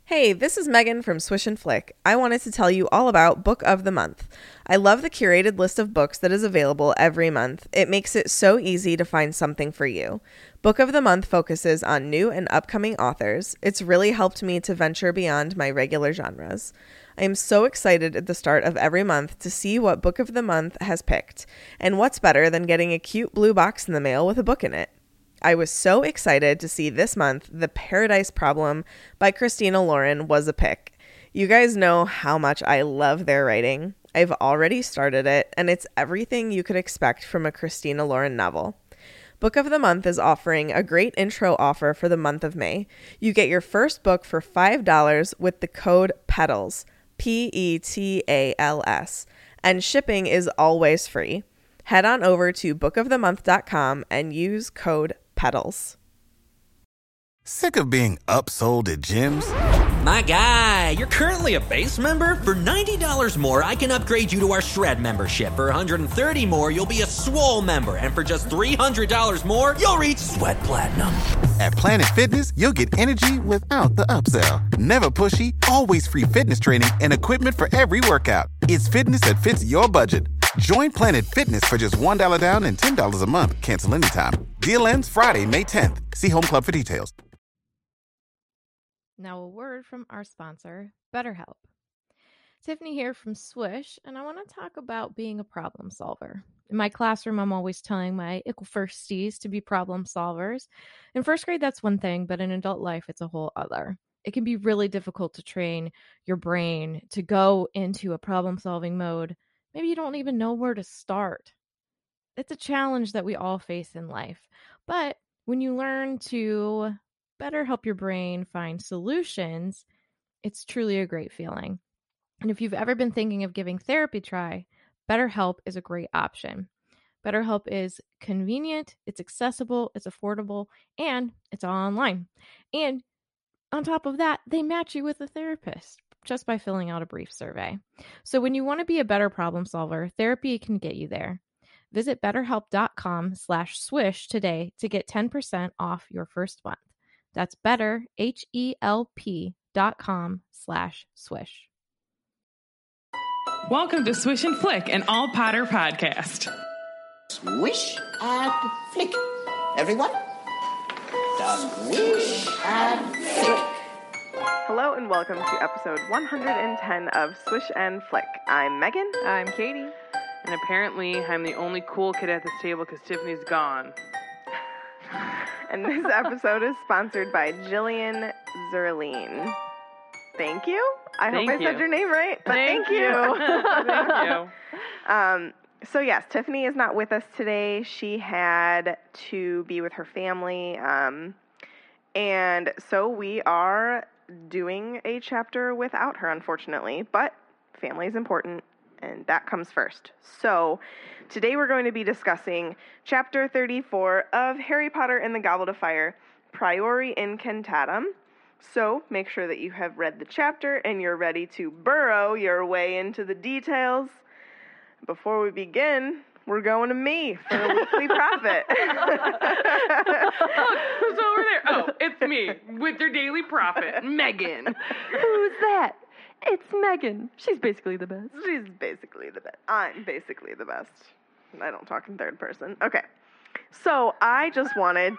Hey, this is Megan from Swish and Flick. I wanted to tell you all about Book of the Month. I love the curated list of books that is available every month. It makes it so easy to find something for you. Book of the Month focuses on new and upcoming authors. It's really helped me to venture beyond my regular genres. I am so excited at the start of every month to see what Book of the Month has picked. And what's better than getting a cute blue box in the mail with a book in it? I was so excited to see this month The Paradise Problem by Christina Lauren was a pick. You guys know how much I love their writing. I've already started it, and it's everything you could expect from a Christina Lauren novel. Book of the Month is offering a great intro offer for the month of May. You get your first book for $5 with the code PETALS, PETALS, and shipping is always free. Head on over to bookofthemonth.com and use code PETALS. Sick of being upsold at gyms? My guy, you're currently a base member? For $90 more, I can upgrade you to our Shred membership. For $130 more, you'll be a Swole member. And for just $300 more, you'll reach Sweat Platinum. At Planet Fitness, you'll get energy without the upsell. Never pushy, always free fitness training and equipment for every workout. It's fitness that fits your budget. Join Planet Fitness for just $1 down and $10 a month. Cancel anytime. Deal ends Friday, May 10th. See Home Club for details. Now a word from our sponsor, BetterHelp. Tiffany here from Swish, and I want to talk about being a problem solver. In my classroom, I'm always telling my equal firsties to be problem solvers. In first grade, that's one thing, but in adult life, it's a whole other. It can be really difficult to train your brain to go into a problem-solving mode. Maybe you don't even know where to start. It's a challenge that we all face in life. But when you learn to better help your brain find solutions, it's truly a great feeling. And if you've ever been thinking of giving therapy a try, BetterHelp is a great option. BetterHelp is convenient, it's accessible, it's affordable, and it's all online. And on top of that, they match you with a therapist just by filling out a brief survey. So when you want to be a better problem solver, therapy can get you there. Visit betterhelp.com/swish today to get 10% off your first month. That's betterhelp.com/swish. Welcome to Swish and Flick, an all Potter podcast. Swish and flick. Everyone? Swish and flick. Hello and welcome to episode 110 of Swish and Flick. I'm Megan. I'm Katie. And apparently I'm the only cool kid at this table because Tiffany's gone. And this episode is sponsored by Jillian Zerline. Thank you. I hope I said your name right, but thank you. Thank you. So yes, Tiffany is not with us today. She had to be with her family. And so we are doing a chapter without her, unfortunately. But family is important, and that comes first. So today we're going to be discussing Chapter 34 of Harry Potter and the Goblet of Fire, Priori Incantatem. So make sure that you have read the chapter and you're ready to burrow your way into the details. Before we begin, we're going to me for the weekly prophet. Who's over there? Oh, it's me with your daily prophet, Megan. Who's that? It's Megan. She's basically the best. She's basically the best. I'm basically the best. I don't talk in third person. Okay. So I just wanted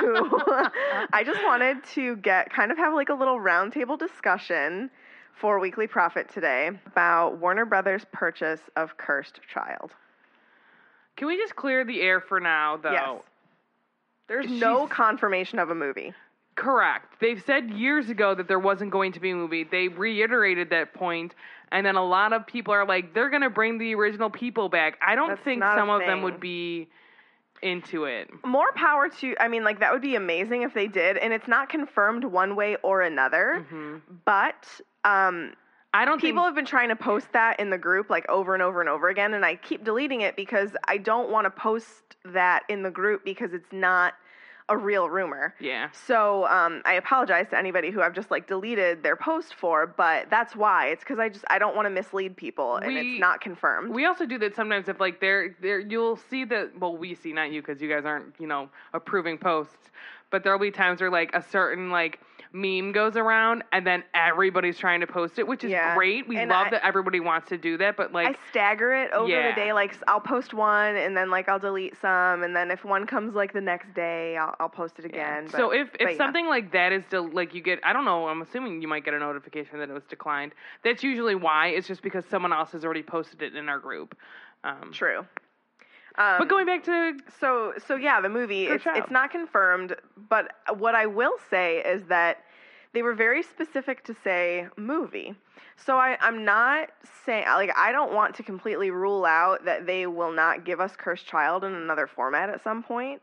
to have like a little roundtable discussion for Weekly Prophet today about Warner Brothers' purchase of Cursed Child. Can we just clear the air for now, though? Yes. There's no confirmation of a movie. Correct. They've said years ago that there wasn't going to be a movie. They reiterated that point, and then a lot of people are like, they're going to bring the original people back. I don't think some of them would be into it. More power to, that would be amazing if they did, and it's not confirmed one way or another, but people have been trying to post that in the group like over and over and over again, and I keep deleting it because I don't want to post that in the group because it's not a real rumor. Yeah. So I apologize to anybody who I've just like deleted their post for, but that's why. It's because I don't want to mislead people, and it's not confirmed. We also do that sometimes if like you'll see that, well, we see, not you, because you guys aren't, approving posts, but there'll be times where like a certain like meme goes around, and then everybody's trying to post it, which is great. We love that everybody wants to do that, but like I stagger it over the day. Like I'll post one, and then like I'll delete some, and then if one comes like the next day, I'll post it again. Yeah. So if something like that is still like you get, I don't know, I'm assuming you might get a notification that it was declined. That's usually why. It's just because someone else has already posted it in our group. True. But going back to so yeah, the movie, it's not confirmed, but what I will say is that they were very specific to say movie. So I'm not saying, like, I don't want to completely rule out that they will not give us Cursed Child in another format at some point,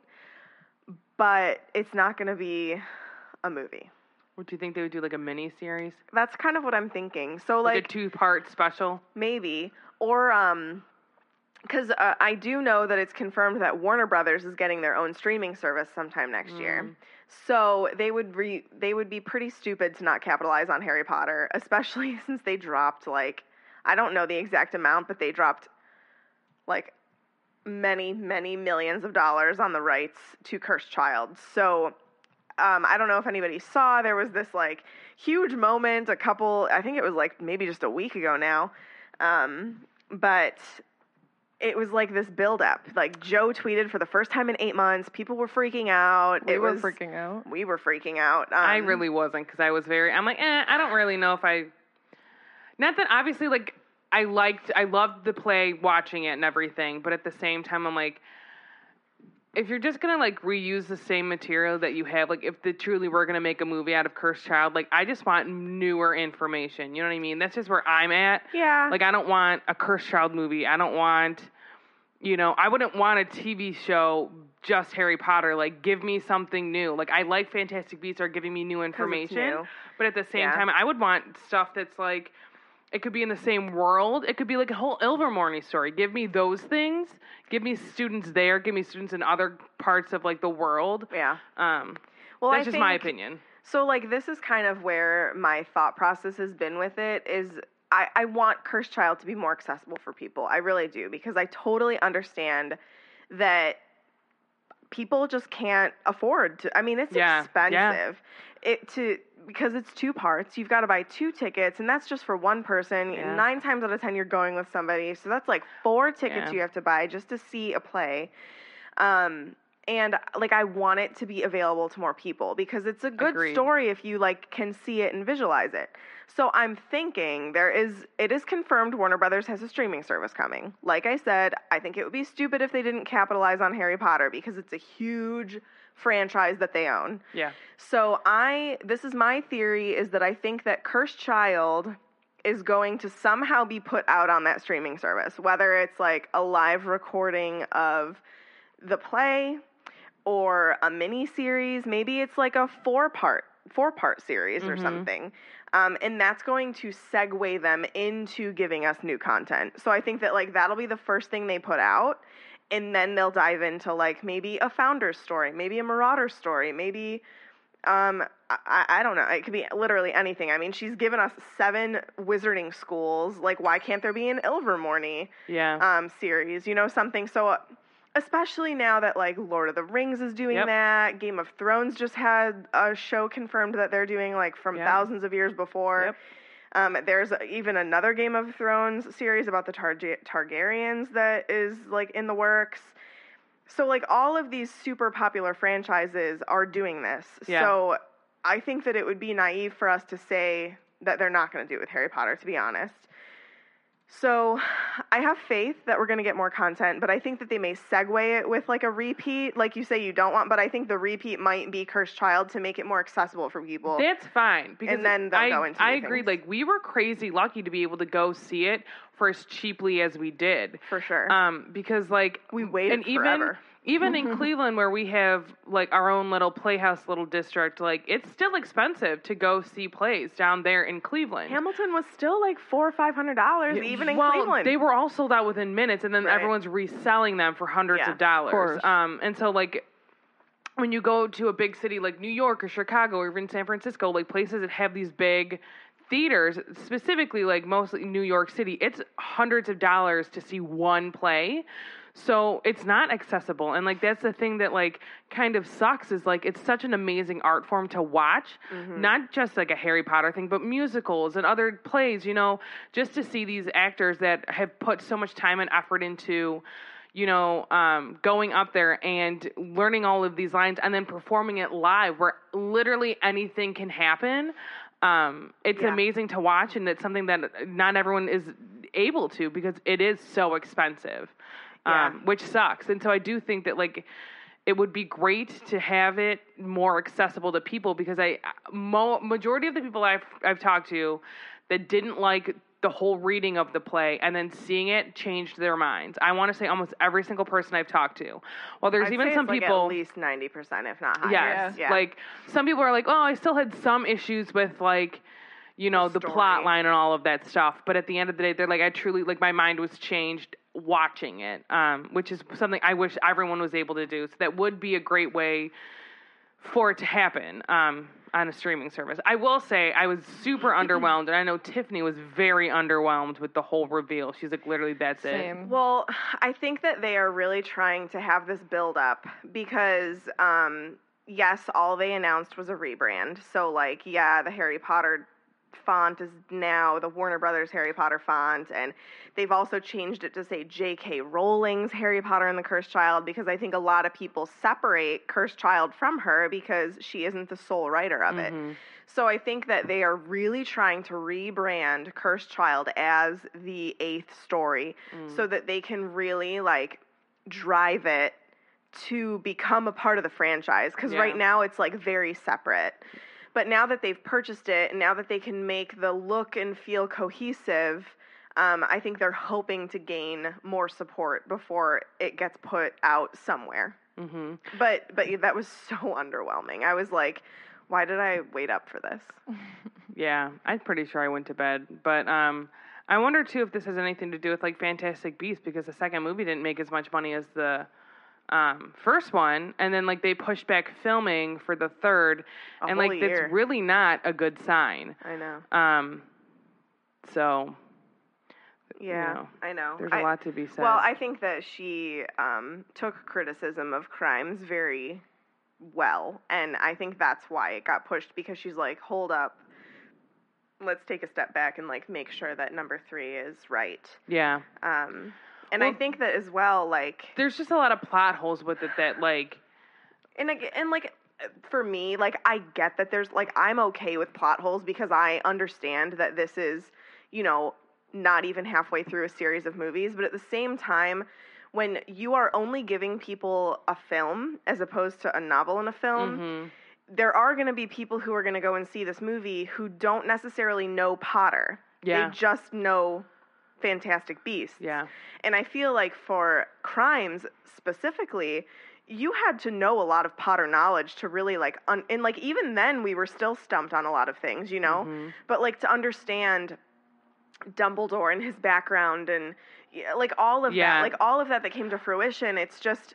but it's not going to be a movie. What do you think they would do, like a mini series? That's kind of what I'm thinking. So like a 2-part special? Maybe. Or because I do know that it's confirmed that Warner Brothers is getting their own streaming service sometime next year. So they would be pretty stupid to not capitalize on Harry Potter, especially since they dropped, like, I don't know the exact amount, but they dropped like many, many millions of dollars on the rights to Cursed Child. So I don't know if anybody saw, there was this like huge moment I think it was like maybe just a week ago now, but it was like this build-up. Like, Joe tweeted for the first time in 8 months. People were freaking out. We were freaking out. I really wasn't, because I'm like, I don't really know if not that obviously, like, I loved the play, watching it and everything, but at the same time, I'm like, if you're just gonna like reuse the same material that you have, like if they truly were gonna make a movie out of Cursed Child, like I just want newer information. You know what I mean? That's just where I'm at. Yeah. Like I don't want a Cursed Child movie. I don't want, I wouldn't want a TV show just Harry Potter. Like give me something new. Like I like Fantastic Beasts are giving me new information, but at the same time, I would want stuff that's like. It could be in the same world. It could be like a whole Ilvermorny story. Give me those things. Give me students there. Give me students in other parts of like the world. Yeah. Well, that's just my opinion. So like this is kind of where my thought process has been with it is I want Cursed Child to be more accessible for people. I really do, because I totally understand that people just can't afford to. I mean, it's expensive. Because it's 2 parts, you've got to buy 2 tickets, and that's just for one person. 9 times out of 10, you're going with somebody, so that's like 4 tickets you have to buy just to see a play. And like I want it to be available to more people because it's a good story if you like can see it and visualize it. So I'm thinking it is confirmed Warner Brothers has a streaming service coming. Like I said, I think it would be stupid if they didn't capitalize on Harry Potter because it's a huge franchise that they own. Yeah. So this is my theory, is that I think that Cursed Child is going to somehow be put out on that streaming service, whether it's like a live recording of the play or a mini series. Maybe it's like a 4-part series or something. And that's going to segue them into giving us new content. So I think that like that'll be the first thing they put out. And then they'll dive into like maybe a Founder's story, maybe a Marauder story, maybe, I don't know. It could be literally anything. I mean, she's given us 7 wizarding schools. Like, why can't there be an Ilvermorny series? Something. So especially now that like Lord of the Rings is doing that, Game of Thrones just had a show confirmed that they're doing like from thousands of years before. There's even another Game of Thrones series about the Targaryens that is like in the works. So like all of these super popular franchises are doing this. Yeah. So I think that it would be naive for us to say that they're not going to do it with Harry Potter, to be honest. So I have faith that we're going to get more content, but I think that they may segue it with like a repeat, like you say you don't want, but I think the repeat might be Cursed Child to make it more accessible for people. That's fine. Because and then they'll go into I agree. Like we were crazy lucky to be able to go see it for as cheaply as we did. For sure. Because like we waited forever. Even in Cleveland, where we have like our own little Playhouse little district, like it's still expensive to go see plays down there in Cleveland. Hamilton was still like $400 or $500 even in Cleveland. They were all sold out within minutes, and then everyone's reselling them for hundreds of dollars. Of course. And so like when you go to a big city like New York or Chicago or even San Francisco, like places that have these big theaters, specifically like mostly New York City, it's hundreds of dollars to see one play. So it's not accessible. And like, that's the thing that like kind of sucks is like, it's such an amazing art form to watch, not just like a Harry Potter thing, but musicals and other plays, you know, just to see these actors that have put so much time and effort into, you know, going up there and learning all of these lines and then performing it live where literally anything can happen. It's amazing to watch, and it's something that not everyone is able to because it is so expensive. Which sucks. And so I do think that like it would be great to have it more accessible to people because majority of the people I've talked to that didn't like the whole reading of the play and then seeing it changed their minds. I want to say almost every single person I've talked to. Well, there's even some people, at least 90%, if not higher. Yes, yeah. like some people are like, oh, I still had some issues with like, you know, the plot line and all of that stuff. But at the end of the day, they're like, I truly like my mind was changed watching it, which is something I wish everyone was able to do. So that would be a great way for it to happen on a streaming service. I will say I was super underwhelmed, and I know Tiffany was very underwhelmed with the whole reveal. She's like, literally, that's it. Well, I think that they are really trying to have this build up because, yes, all they announced was a rebrand. So, like, yeah, the Harry Potter font is now the Warner Brothers Harry Potter font, and they've also changed it to say J.K. Rowling's Harry Potter and the Cursed Child because I think a lot of people separate Cursed Child from her because she isn't the sole writer of it. So I think that they are really trying to rebrand Cursed Child as the 8th story so that they can really like drive it to become a part of the franchise because right now it's like very separate. But now that they've purchased it, and now that they can make the look and feel cohesive, I think they're hoping to gain more support before it gets put out somewhere. But that was so underwhelming. I was like, why did I wait up for this? Yeah, I'm pretty sure I went to bed. But I wonder, too, if this has anything to do with, like, Fantastic Beasts, because the second movie didn't make as much money as the first one, and then like they pushed back filming for the third, and like that's really not a good sign. I know. So yeah, you know, I know. There's a lot to be said. Well, I think that she took criticism of Crimes very well, and I think that's why it got pushed because she's like, hold up, let's take a step back and like make sure that number 3 is right. Yeah. And I think that as well, like... There's just a lot of plot holes with it that, like... And like, for me, like, I get that there's, like, I'm okay with plot holes because I understand that this is, you know, not even halfway through a series of movies. But at the same time, when you are only giving people a film as opposed to a novel and a film, there are going to be people who are going to go and see this movie who don't necessarily know Potter. Yeah. They just know Fantastic Beasts. Yeah. And I feel like for Crimes specifically, you had to know a lot of Potter knowledge to really like, and like even then we were still stumped on a lot of things, you know? But like to understand Dumbledore and his background and like all of that came to fruition, it's just,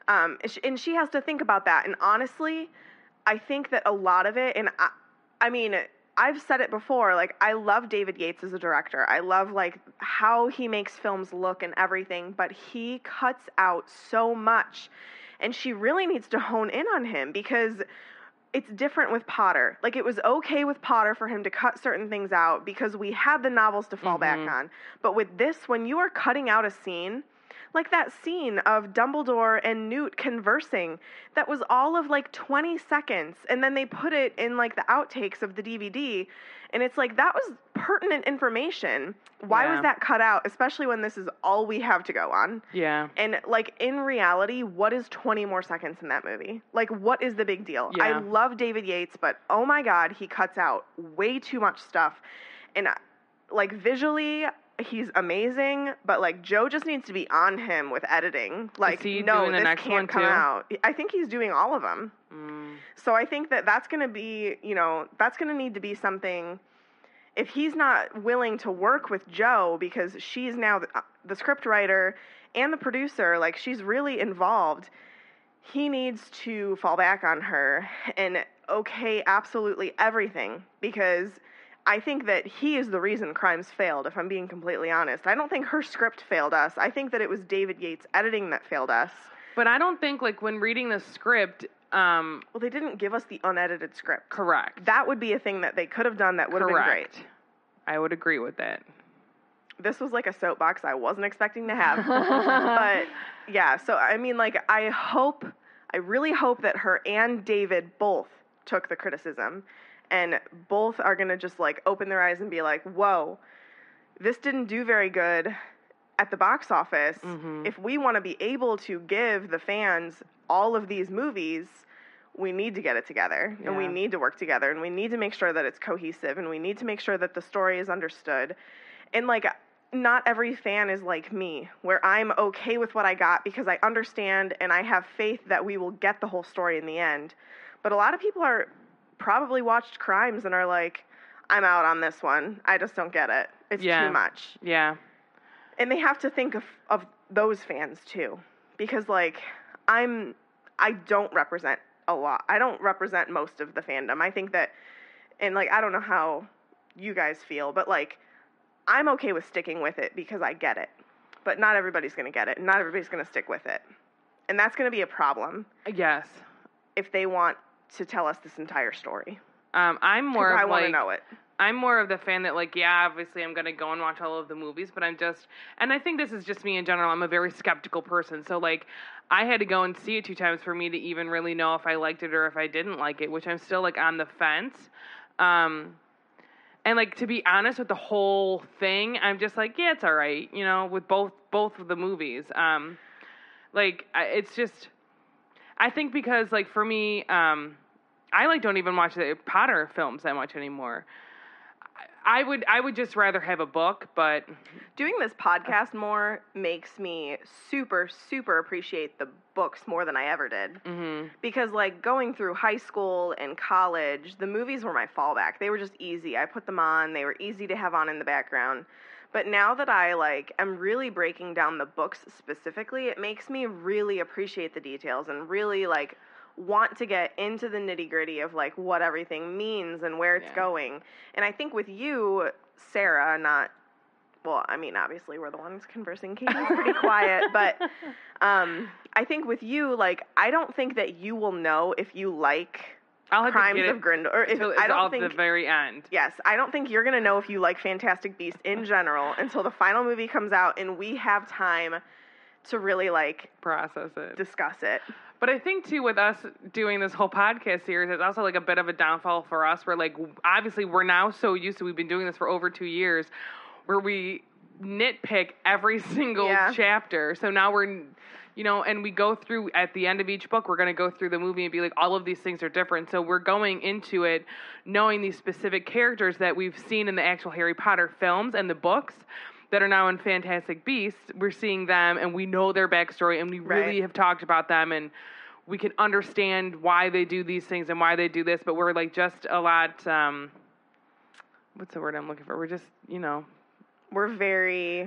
and she has to think about that. And honestly, I think that a lot of it, and I mean, I've said it before, like, I love David Yates as a director. I love, like, how he makes films look and everything, but he cuts out so much, and she really needs to hone in on him, because it's different with Potter. Like, it was okay with Potter for him to cut certain things out, because we had the novels to fall back on. But with this, when you are cutting out a scene, like that scene of Dumbledore and Newt conversing, that was all of like 20 seconds. And then they put it in like the outtakes of the DVD. And it's like, that was pertinent information. Why was that cut out? Especially when this is all we have to go on. Yeah. And like in reality, what is 20 more seconds in that movie? Like, what is the big deal? Yeah. I love David Yates, but oh my God, he cuts out way too much stuff. And like visually, he's amazing, but like Joe just needs to be on him with editing. Like, no, this can't come out. I think he's doing all of them. So I think that that's going to be, you know, that's going to need to be something. If he's not willing to work with Joe, because she's now the script writer and the producer, like she's really involved, he needs to fall back on her and okay absolutely everything, because I think that he is the reason Crimes failed, if I'm being completely honest. I don't think her script failed us. I think that it was David Yates' editing that failed us. But I don't think, like, when reading the script... well, they didn't give us the unedited script. Correct. That would be a thing that they could have done that would have been great. I would agree with that. This was like a soapbox I wasn't expecting to have. But, yeah, so, I mean, like, I really hope that her and David both took the criticism. And both are going to just, like, open their eyes and be like, whoa, this didn't do very good at the box office. Mm-hmm. If we want to be able to give the fans all of these movies, we need to get it together. Yeah. And we need to work together. And we need to make sure that it's cohesive. And we need to make sure that the story is understood. And, like, not every fan is like me, where I'm okay with what I got because I understand and I have faith that we will get the whole story in the end. But a lot of people are... probably watched Crimes and are like, I'm out on this one. I just don't get it. It's too much. Yeah. And they have to think of those fans too. Because, like, I don't represent a lot. I don't represent most of the fandom. I think that, and, like, I don't know how you guys feel, but, like, I'm okay with sticking with it because I get it. But not everybody's going to get it. And not everybody's going to stick with it. And that's going to be a problem. Yes. If they want to tell us this entire story. I'm more of, I want to know it. I'm more of the fan that, like, yeah, obviously I'm going to go and watch all of the movies, but I'm just, and I think this is just me in general, I'm a very skeptical person, so, like, I had to go and see it 2 times for me to even really know if I liked it or if I didn't like it, which I'm still, like, on the fence. And, like, to be honest with the whole thing, I'm just like, yeah, it's all right, you know, with both of the movies. Like, it's just, I think because, like, for me, I, like, don't even watch the Potter films that much anymore. I would just rather have a book, but... Doing this podcast more makes me super, super appreciate the books more than I ever did. Mm-hmm. Because, like, going through high school and college, the movies were my fallback. They were just easy. I put them on. They were easy to have on in the background. But now that I, like, am really breaking down the books specifically, it makes me really appreciate the details and really, like, want to get into the nitty-gritty of, like, what everything means and where it's going. And I think with you, Sarah, well, I mean, obviously we're the ones conversing. Katie's pretty quiet, but I think with you, like, I don't think that you will know if you like... Crimes of Grindelwald. Or if I don't think the very end. Yes, I don't think you're gonna know if you like Fantastic Beasts in general until the final movie comes out and we have time to really, like, process it, discuss it. But I think too, with us doing this whole podcast series, it's also, like, a bit of a downfall for us. Where, like, obviously we're now so used to, we've been doing this for over 2 years, where we nitpick every single chapter. So now we're, you know, and we go through, at the end of each book, we're going to go through the movie and be like, all of these things are different. So we're going into it knowing these specific characters that we've seen in the actual Harry Potter films and the books that are now in Fantastic Beasts. We're seeing them and we know their backstory and we really have talked about them and we can understand why they do these things and why they do this. But we're, like, just a lot, what's the word I'm looking for? We're just, you know. We're very,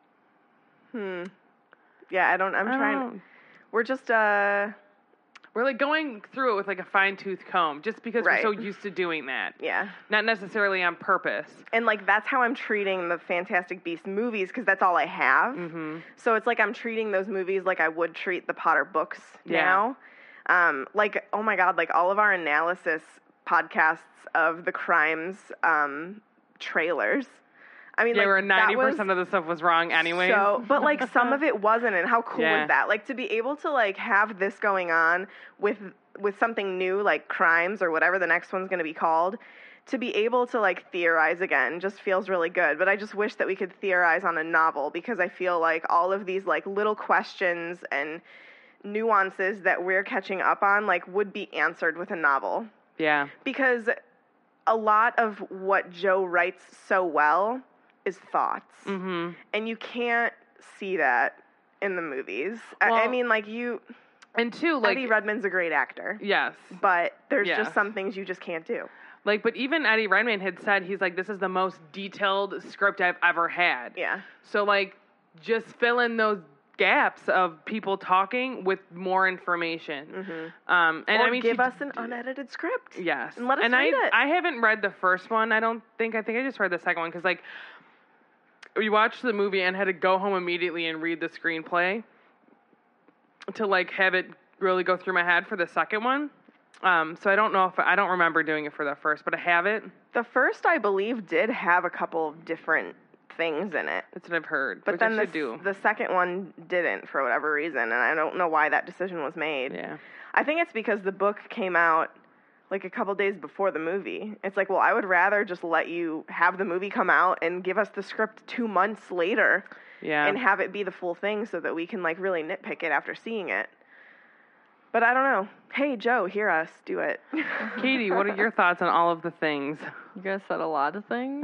yeah, we're just, we're, like, going through it with, like, a fine-tooth comb just because we're so used to doing that. Yeah. Not necessarily on purpose. And, like, that's how I'm treating the Fantastic Beasts movies because that's all I have. Mm-hmm. So it's like I'm treating those movies like I would treat the Potter books now. Like, oh, my God, like, all of our analysis podcasts of the Crimes trailers. I mean, yeah, like, where 90% of the stuff was wrong anyway. So, but, like, some of it wasn't, and how cool was that? Like, to be able to, like, have this going on with something new, like Crimes or whatever the next one's going to be called, to be able to, like, theorize again just feels really good. But I just wish that we could theorize on a novel because I feel like all of these, like, little questions and nuances that we're catching up on, like, would be answered with a novel. Yeah. Because a lot of what Joe writes so well is thoughts. Mm-hmm. And you can't see that in the movies. Well, I mean, like, and two, like, Eddie Redmayne's a great actor. Yes. But there's just some things you just can't do. Like, but even Eddie Redmayne had said, he's like, this is the most detailed script I've ever had. Yeah. So, like, just fill in those gaps of people talking with more information. Mm-hmm. And give us an unedited script. Yes. And let us read it. I haven't read the first one. I think I just read the second one because, like, we watched the movie and had to go home immediately and read the screenplay to, like, have it really go through my head for the second one. So I don't know I don't remember doing it for the first, but I have it. The first, I believe, did have a couple of different things in it. That's what I've heard. But which then I should do. The second one didn't for whatever reason, and I don't know why that decision was made. Yeah. I think it's because the book came out like a couple days before the movie. It's like, well, I would rather just let you have the movie come out and give us the script 2 months later and have it be the full thing so that we can, like, really nitpick it after seeing it. But I don't know. Hey, Joe, hear us. Do it. Katie, what are your thoughts on all of the things? You guys said a lot of things.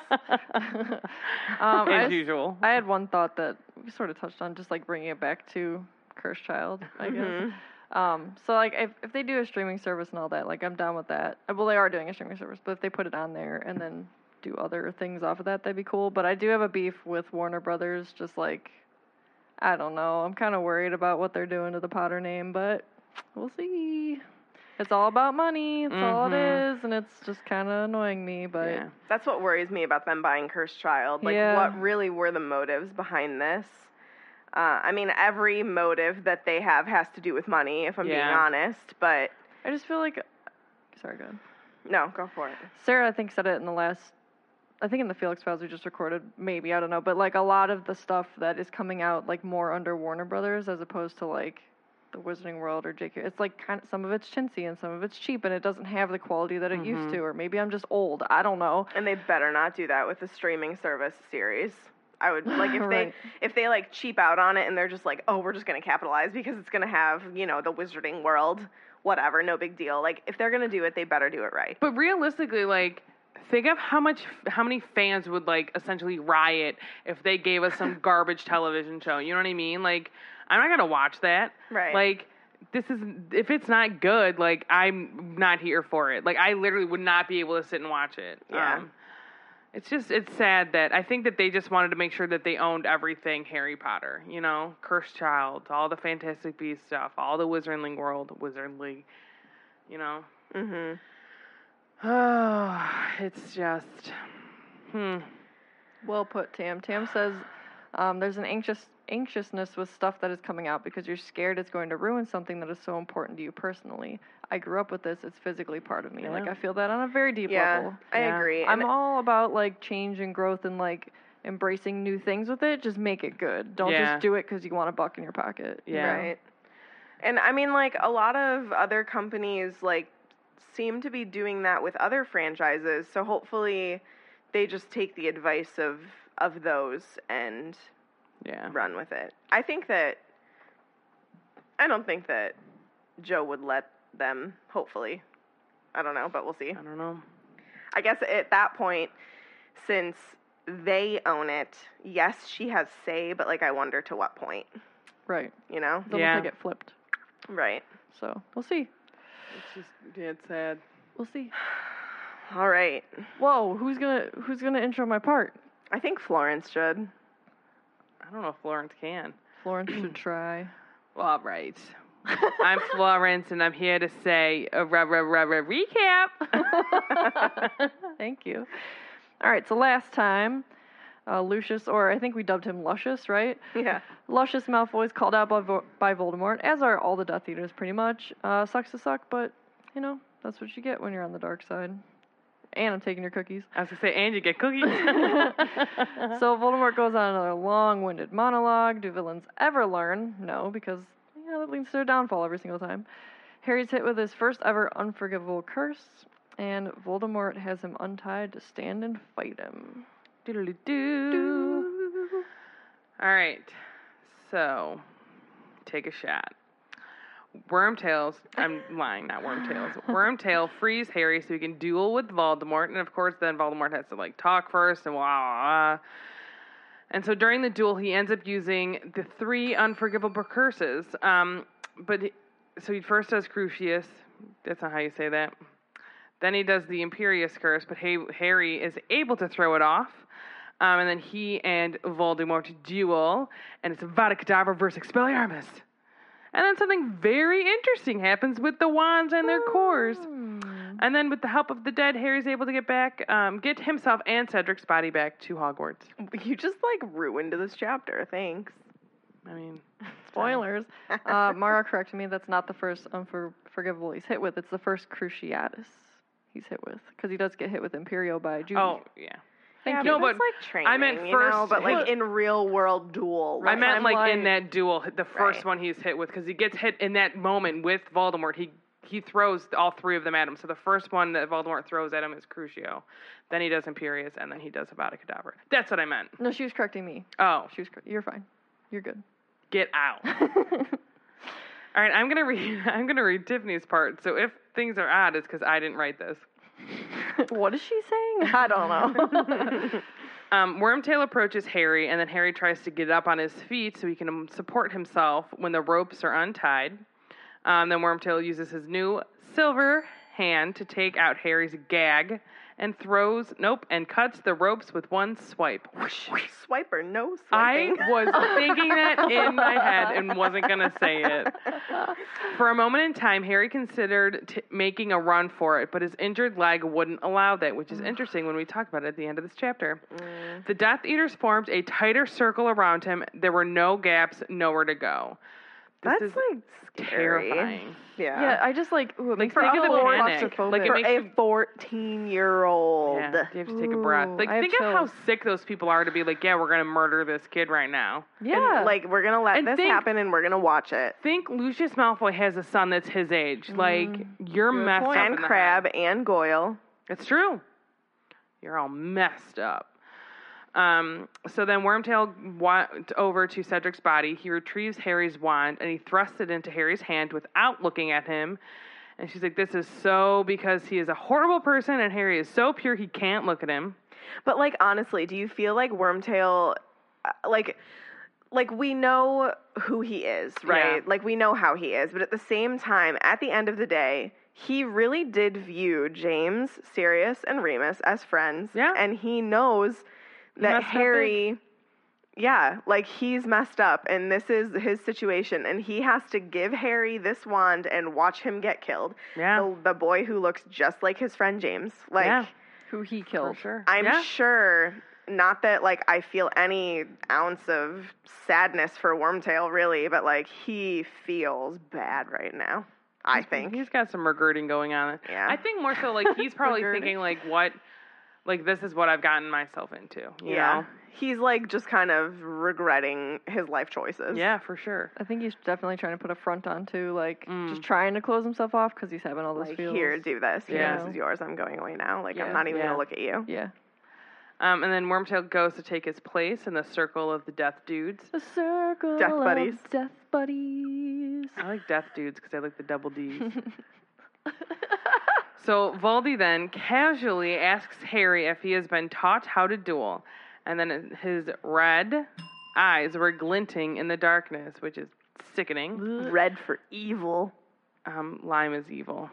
As usual. I had one thought that we sort of touched on, just like bringing it back to Cursed Child, I guess. So, like, if they do a streaming service and all that, like, I'm down with that. Well, they are doing a streaming service, but if they put it on there and then do other things off of that, that'd be cool. But I do have a beef with Warner Brothers, just like, I don't know. I'm kind of worried about what they're doing to the Potter name, but we'll see. It's all about money. That's all it is, and it's just kind of annoying me, but... That's what worries me about them buying Cursed Child. Like, what really were the motives behind this? I mean, every motive that they have has to do with money, if I'm being honest, but... I just feel like... Sorry, go ahead. No, go for it. Sarah, I think, said it in the last... I think in the Felix Files we just recorded, maybe, I don't know, but, like, a lot of the stuff that is coming out, like, more under Warner Brothers as opposed to, like, the Wizarding World or JK. It's, like, kind of, some of it's chintzy and some of it's cheap, and it doesn't have the quality that it used to, or maybe I'm just old. I don't know. And they better not do that with the streaming service series. I would, like, if they, like, cheap out on it and they're just like, oh, we're just going to capitalize because it's going to have, you know, the Wizarding World, whatever, no big deal. Like, if they're going to do it, they better do it right. But realistically, like, think of how many fans would, like, essentially riot if they gave us some garbage television show. You know what I mean? Like, I'm not gonna watch that. Right. Like, if it's not good, like, I'm not here for it. Like, I literally would not be able to sit and watch it. Yeah. It's sad that I think that they just wanted to make sure that they owned everything Harry Potter. You know, Cursed Child, all the Fantastic Beasts stuff, all the Wizarding World, you know. Mhm. Oh, it's just, Well put, Tam. Tam says there's an anxiousness with stuff that is coming out because you're scared it's going to ruin something that is so important to you personally. I grew up with this. It's physically part of me. Like, I feel that on a very deep level. I agree. I'm all about, like, change and growth and, like, embracing new things with it. Just make it good. Don't just do it because you want $1 in your pocket. Yeah. Right. And, I mean, like, a lot of other companies, like, seem to be doing that with other franchises. So hopefully they just take the advice of those and run with it. I don't think that Joe would let them, hopefully. I don't know, but we'll see. I don't know. I guess at that point, since they own it, yes, she has say, but, like, I wonder to what point. Right. You know? It's almost like it flipped. Right. So, we'll see. It's just, sad. We'll see. All right. Whoa, who's gonna intro my part? I think Florence should. I don't know if Florence can. Florence should try. Well, all right. I'm Florence, and I'm here to say a recap. Thank you. All right, so last time, Lucius, or I think we dubbed him Luscious, right? Yeah. Lucius Malfoy is called out by Voldemort, as are all the Death Eaters, pretty much. Sucks to suck, but, you know, that's what you get when you're on the dark side. And I'm taking your cookies. I was going to say, and you get cookies. So Voldemort goes on another long-winded monologue. Do villains ever learn? No, because that leads to their downfall every single time. Harry's hit with his first ever unforgivable curse, and Voldemort has him untied to stand and fight him. Doodle-doo. All right. So, take a shot. Wormtails, I'm lying, not Wormtails. Wormtail frees Harry so he can duel with Voldemort, and of course then Voldemort has to, like, talk first and blah, blah, blah. And so during the duel, he ends up using the 3 unforgivable curses. So he first does Crucius. That's not how you say that. Then he does the Imperious curse, but Harry is able to throw it off. And then he and Voldemort duel, and it's Avada Kedavra versus Expelliarmus. And then something very interesting happens with the wands and their cores. And then with the help of the dead, Harry's able to get himself and Cedric's body back to Hogwarts. You just, like, ruined this chapter. Thanks. I mean... Spoilers. Mara corrected me. That's not the first Unforgivable he's hit with. It's the first Cruciatus he's hit with. Because he does get hit with Imperio by Judy. Oh, yeah. Thank you. No, but that's like training, I meant first, but like in real world duel. I meant like in that duel, the first one he's hit with, because he gets hit in that moment with Voldemort. He throws all three of them at him. So the first one that Voldemort throws at him is Crucio. Then he does Imperius, and then he does Avada Kedavra. That's what I meant. No, she was correcting me. Oh, You're fine. You're good. Get out. All right, I'm gonna read Tiffany's part. So if things are odd, it's because I didn't write this. What is she saying? I don't know. Wormtail approaches Harry, and then Harry tries to get up on his feet so he can support himself when the ropes are untied. Then Wormtail uses his new silver hand to take out Harry's gag and cuts the ropes with one swipe. Swiper, no I swiping. was thinking that in my head and wasn't going to say it. For a moment in time, Harry considered making a run for it, but his injured leg wouldn't allow that, which is interesting when we talk about it at the end of this chapter. The Death Eaters formed a tighter circle around him. There were no gaps, nowhere to go. That's like scary. Terrifying. Yeah, I just like it makes me think of the panic. Like for a 14-year-old. Yeah, you have to take a breath. Like, think of how sick those people are to be like, yeah, we're gonna murder this kid right now. Yeah, and, like we're gonna let this happen and we're gonna watch it. Think Lucius Malfoy has a son that's his age. Like, you're messed up. And Crabbe and Goyle. It's true. You're all messed up. So then Wormtail went over to Cedric's body. He retrieves Harry's wand, and he thrusts it into Harry's hand without looking at him. And she's like, this is so because he is a horrible person, and Harry is so pure he can't look at him. But, like, honestly, do you feel like Wormtail, like we know who he is, right? Yeah. Like, we know how he is. But at the same time, at the end of the day, he really did view James, Sirius, and Remus as friends. Yeah. And he knows that Harry, like he's messed up and this is his situation and he has to give Harry this wand and watch him get killed. Yeah. The boy who looks just like his friend James. Like, who he killed. For sure. I'm sure, not that like I feel any ounce of sadness for Wormtail really, but like he feels bad right now. I think. He's got some regretting going on. Yeah. I think more so like he's probably thinking like this is what I've gotten myself into. You know? He's like just kind of regretting his life choices. Yeah, for sure. I think he's definitely trying to put a front on too, like just trying to close himself off because he's having all those feels. Here, do this. Yeah. This is yours. I'm going away now. Like, I'm not even going to look at you. Yeah. And then Wormtail goes to take his place in the circle of the Death Dudes. The circle Death buddies. of Death Buddies. I like Death Dudes because I like the double Ds. So Voldy then casually asks Harry if he has been taught how to duel. And then his red eyes were glinting in the darkness, which is sickening. Red for evil. Lime is evil.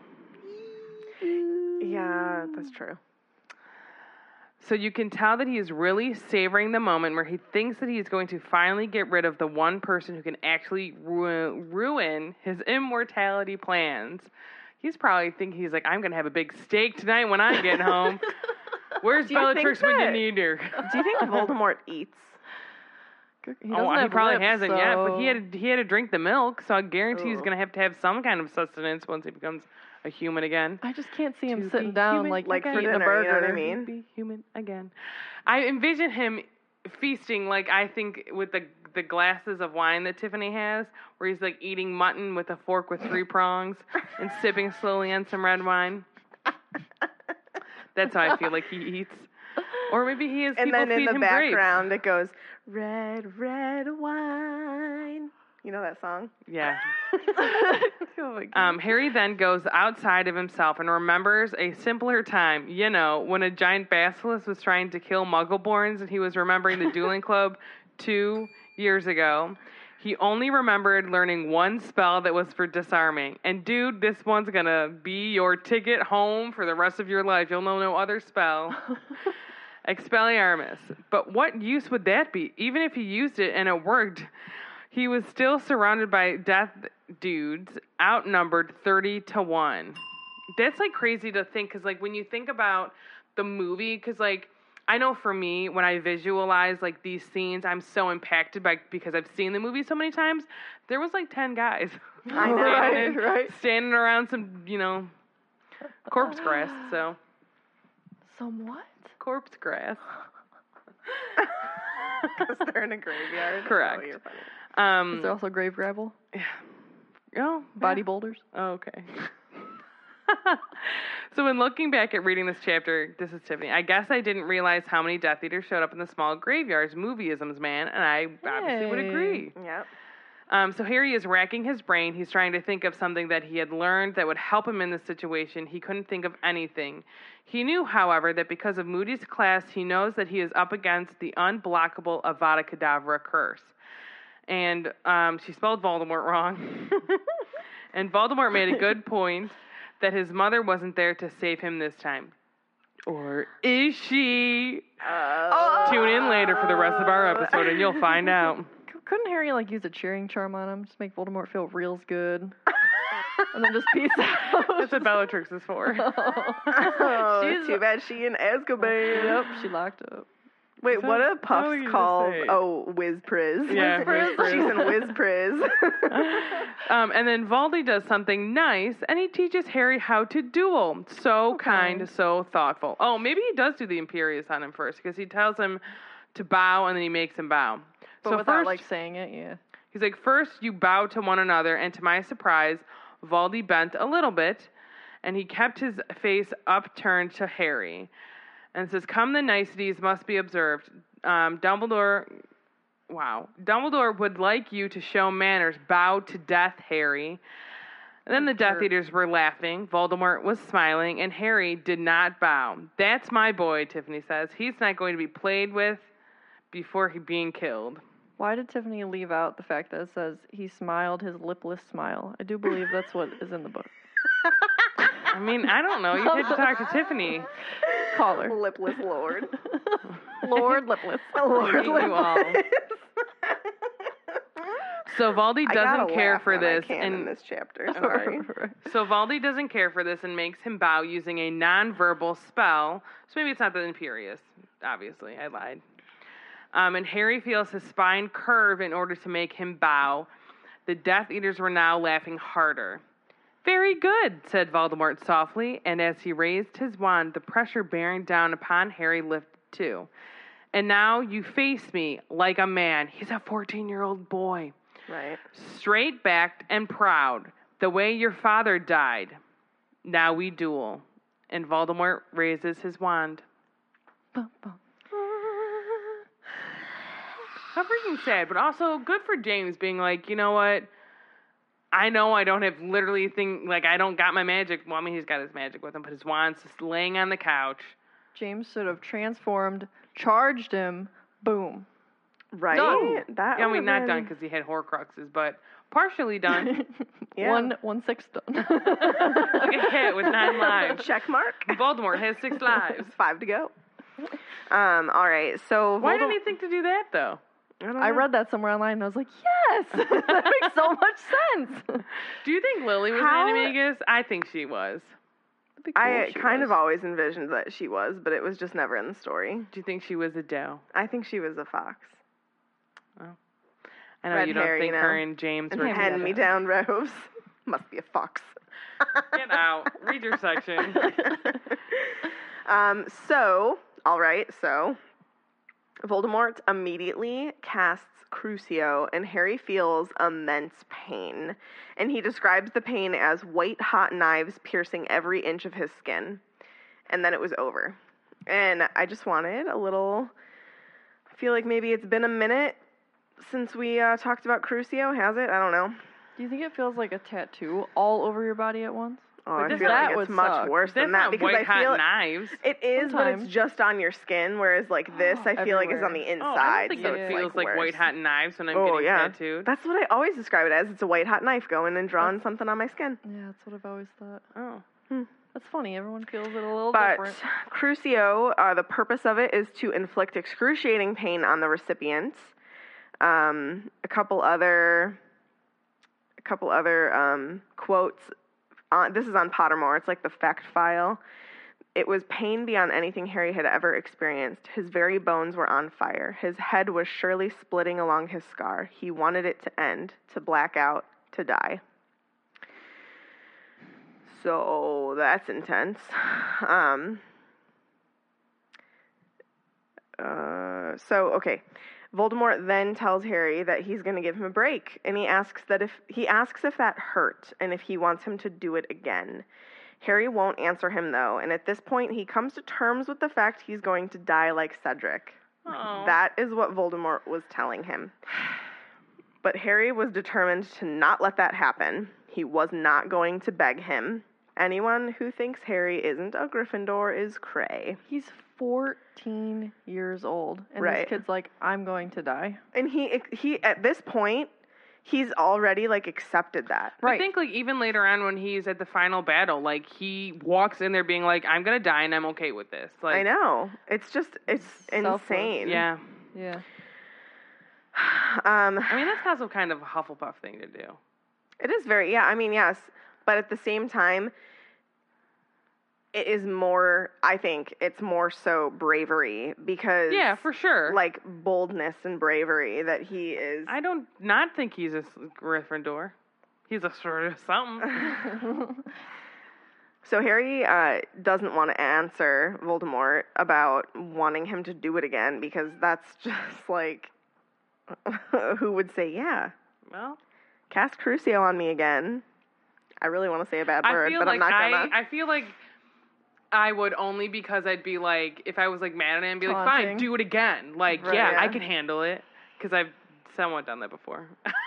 Yeah, that's true. So you can tell that he is really savoring the moment where he thinks that he is going to finally get rid of the one person who can actually ruin his immortality plans. He's probably thinking, he's like, I'm going to have a big steak tonight when I get home. Where's Bellatrix when you need her? Do you think Voldemort eats? He probably hasn't yet, but he had to drink the milk, so I guarantee he's going to have some kind of sustenance once he becomes a human again. I just can't see him sitting down like for eating dinner, a burger. you know what I mean? Be human again. I envision him feasting, like I think with the glasses of wine that Tiffany has, where he's like eating mutton with a fork with 3 prongs and sipping slowly on some red wine. That's how I feel like he eats. Or maybe he is. And people then in feed the him background grapes. it goes, red, red wine. You know that song? Yeah. Oh my God. Harry then goes outside of himself and remembers a simpler time, you know, when a giant basilisk was trying to kill Muggleborns and he was remembering the dueling club 2 years ago. He only remembered learning one spell that was for disarming. And dude, this one's gonna be your ticket home for the rest of your life. You'll know no other spell. Expelliarmus. But what use would that be? Even if he used it and it worked, he was still surrounded by death dudes, outnumbered 30-1. That's, like, crazy to think, because, like, when you think about the movie, because, like, I know for me, when I visualize, like, these scenes, I'm so impacted because I've seen the movie so many times. There was, like, 10 guys. I know, right? Standing around some, corpse grass, so. Some what? Corpse grass. Because they're in a graveyard. Correct. Oh, you're funny. Is there also grave gravel? Yeah. Oh, body boulders? Oh, okay. So when looking back at reading this chapter, this is Tiffany, I guess I didn't realize how many Death Eaters showed up in the small graveyards, movieisms, man, and I obviously would agree. Yep. So Harry is racking his brain. He's trying to think of something that he had learned that would help him in this situation. He couldn't think of anything. He knew, however, that because of Moody's class, he knows that he is up against the unblockable Avada Kedavra curse. And she spelled Voldemort wrong. And Voldemort made a good point that his mother wasn't there to save him this time. Or is she? Tune in later for the rest of our episode and you'll find out. Couldn't Harry, like, use a cheering charm on him? Just make Voldemort feel real good. And then just peace out. That's what Bellatrix is for. Oh, too bad she in Azkaban. Yep, she locked up. Wait, what are Puffs called? Oh, Whiz-Priz. Yeah, Whiz-Priz. She's in Whiz-Priz. And then Voldy does something nice, and he teaches Harry how to duel. So kind, so thoughtful. Oh, maybe he does do the Imperius on him first, because he tells him to bow, and then he makes him bow. But so without, first, like, saying it, yeah. He's like, first you bow to one another, and to my surprise, Voldy bent a little bit, and he kept his face upturned to Harry. And says, come the niceties must be observed. Dumbledore would like you to show manners. Bow to death, Harry. And then the Death Eaters were laughing. Voldemort was smiling, and Harry did not bow. That's my boy, Tiffany says. He's not going to be played with before he being killed. Why did Tiffany leave out the fact that it says he smiled his lipless smile? I do believe that's what is in the book. I mean, I don't know. You have to talk to Tiffany. Call her. Lipless Lord. Lord Lipless. Lord Lipless. So Voldy doesn't care for this in this chapter. Sorry. So Voldy doesn't care for this and makes him bow using a non-verbal spell. So maybe it's not the Imperius. Obviously, I lied. And Harry feels his spine curve in order to make him bow. The Death Eaters were now laughing harder. Very good, said Voldemort softly, and as he raised his wand, the pressure bearing down upon Harry lifted too. And now you face me like a man. He's a 14-year-old boy. Right. Straight-backed and proud, the way your father died. Now we duel. And Voldemort raises his wand. How freaking sad, but also good for James being like, you know what? I know I don't have literally I don't got my magic. Well, I mean, he's got his magic with him, but his wand's just laying on the couch. James should have transformed, charged him, boom. Right? Done. That I mean, not done because he had Horcruxes, but partially done. Yeah. 1/6 done. Like a hit with 9 lives. Check mark. Voldemort has 6 lives. 5 to go. All right, so why didn't he think to do that, though? I read that somewhere online, and I was like, yes! That makes so much sense! Do you think Lily was an animagus? I think she was. Cool I kind of always envisioned that she was, but it was just never in the story. Do you think she was a doe? I think she was a fox. Oh. I know Red you don't hair, think you know, her and James were hand-me-down robes. Must be a fox. Get out. Read your section. So Voldemort immediately casts Crucio, and Harry feels immense pain. And he describes the pain as white-hot knives piercing every inch of his skin. And then it was over. And I just wanted a little... I feel like maybe it's been a minute since we talked about Crucio. Has it? I don't know. Do you think it feels like a tattoo all over your body at once? Oh, I feel like it's much worse than that because I feel knives. It is, but it's just on your skin, whereas like this, I feel like is on the inside. I don't think it feels like white hot knives when I'm getting tattooed. That's what I always describe it as. It's a white hot knife going and drawing something on my skin. Yeah, that's what I've always thought. Oh. That's funny. Everyone feels it a little But different. Crucio, the purpose of it is to inflict excruciating pain on the recipients. A couple other quotes. This is on Pottermore. It's like the fact file. It was pain beyond anything Harry had ever experienced. His very bones were on fire. His head was surely splitting along his scar. He wanted it to end, to black out, to die. So that's intense. Okay. Voldemort then tells Harry that he's going to give him a break, and he asks if that hurt and if he wants him to do it again. Harry won't answer him though, and at this point he comes to terms with the fact he's going to die like Cedric. Aww. That is what Voldemort was telling him. But Harry was determined to not let that happen. He was not going to beg him. Anyone who thinks Harry isn't a Gryffindor is cray. He's 14 years old, and this kid's like, I'm going to die. And he at this point, he's already, like, accepted that. Right. I think, like, even later on when he's at the final battle, like, he walks in there being like, I'm going to die and I'm okay with this. Like, I know. It's insane. Yeah. Yeah. I mean, that's also kind of a Hufflepuff thing to do. It is very, yeah, I mean, yes. But at the same time, it is more, I think, it's more so bravery because... Yeah, for sure. Like, boldness and bravery that he is... I don't not think he's a Gryffindor. He's a sort of something. So Harry doesn't want to answer Voldemort about wanting him to do it again because that's just, like... who would say, yeah? Well... Cast Crucio on me again. I really want to say a bad word, but I'm not gonna. I feel like I would only because I'd be like, if I was like mad at him, I'd be like, fine, do it again. Like, yeah, I can handle it. Because I've somewhat done that before.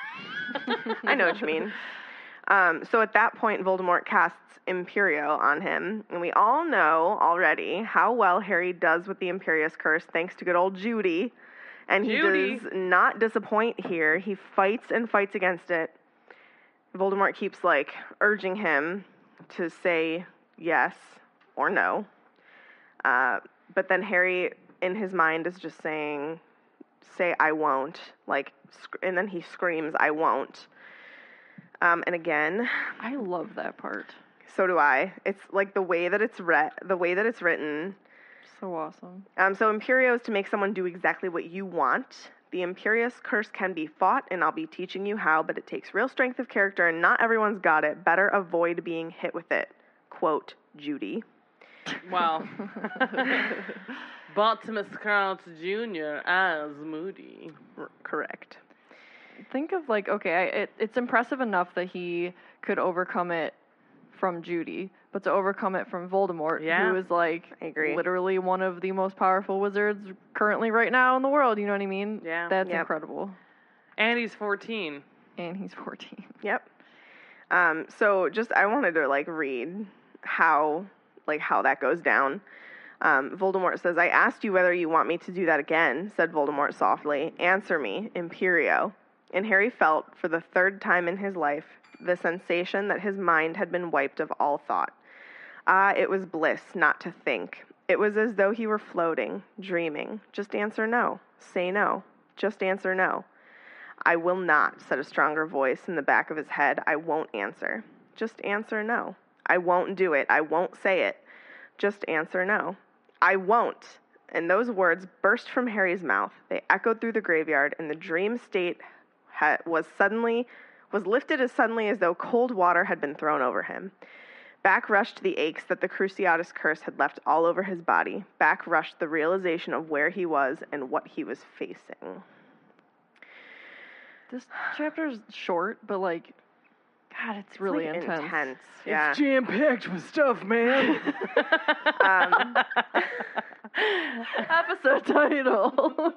I know what you mean. So at that point, Voldemort casts Imperio on him. And we all know already how well Harry does with the Imperius Curse, thanks to good old Judy. And he does not disappoint here. He fights and fights against it. Voldemort keeps, like, urging him to say yes or no. But then Harry, in his mind, is just saying, say I won't. Like, and then he screams, I won't. And again... I love that part. So do I. It's, like, the way that it's written... So awesome. So Imperio is to make someone do exactly what you want. The Imperius Curse can be fought, and I'll be teaching you how, but it takes real strength of character, and not everyone's got it. Better avoid being hit with it. Quote, Judy. Wow. Bartimus Crouch Jr. as Moody. Correct. Think of, like, okay, it's impressive enough that he could overcome it from Judy, but to overcome it from Voldemort, who is, like, literally one of the most powerful wizards currently right now in the world, you know what I mean? Yeah. That's incredible. And he's 14. Yep. So just, I wanted to, like, read how that goes down. Voldemort says, I asked you whether you want me to do that again, said Voldemort softly. Answer me, Imperio. And Harry felt, for the third time in his life, the sensation that his mind had been wiped of all thought. It was bliss not to think. It was as though he were floating, dreaming. Just answer no. Say no. Just answer no. I will not, said a stronger voice in the back of his head. I won't answer. Just answer no. I won't do it. I won't say it. Just answer no. I won't. And those words burst from Harry's mouth. They echoed through the graveyard, and the dream state was lifted as suddenly as though cold water had been thrown over him. Back rushed the aches that the Cruciatus Curse had left all over his body. Back rushed the realization of where he was and what he was facing. This chapter's short, but, like, God, it's really like intense. Yeah. It's jam-packed with stuff, man. Episode title.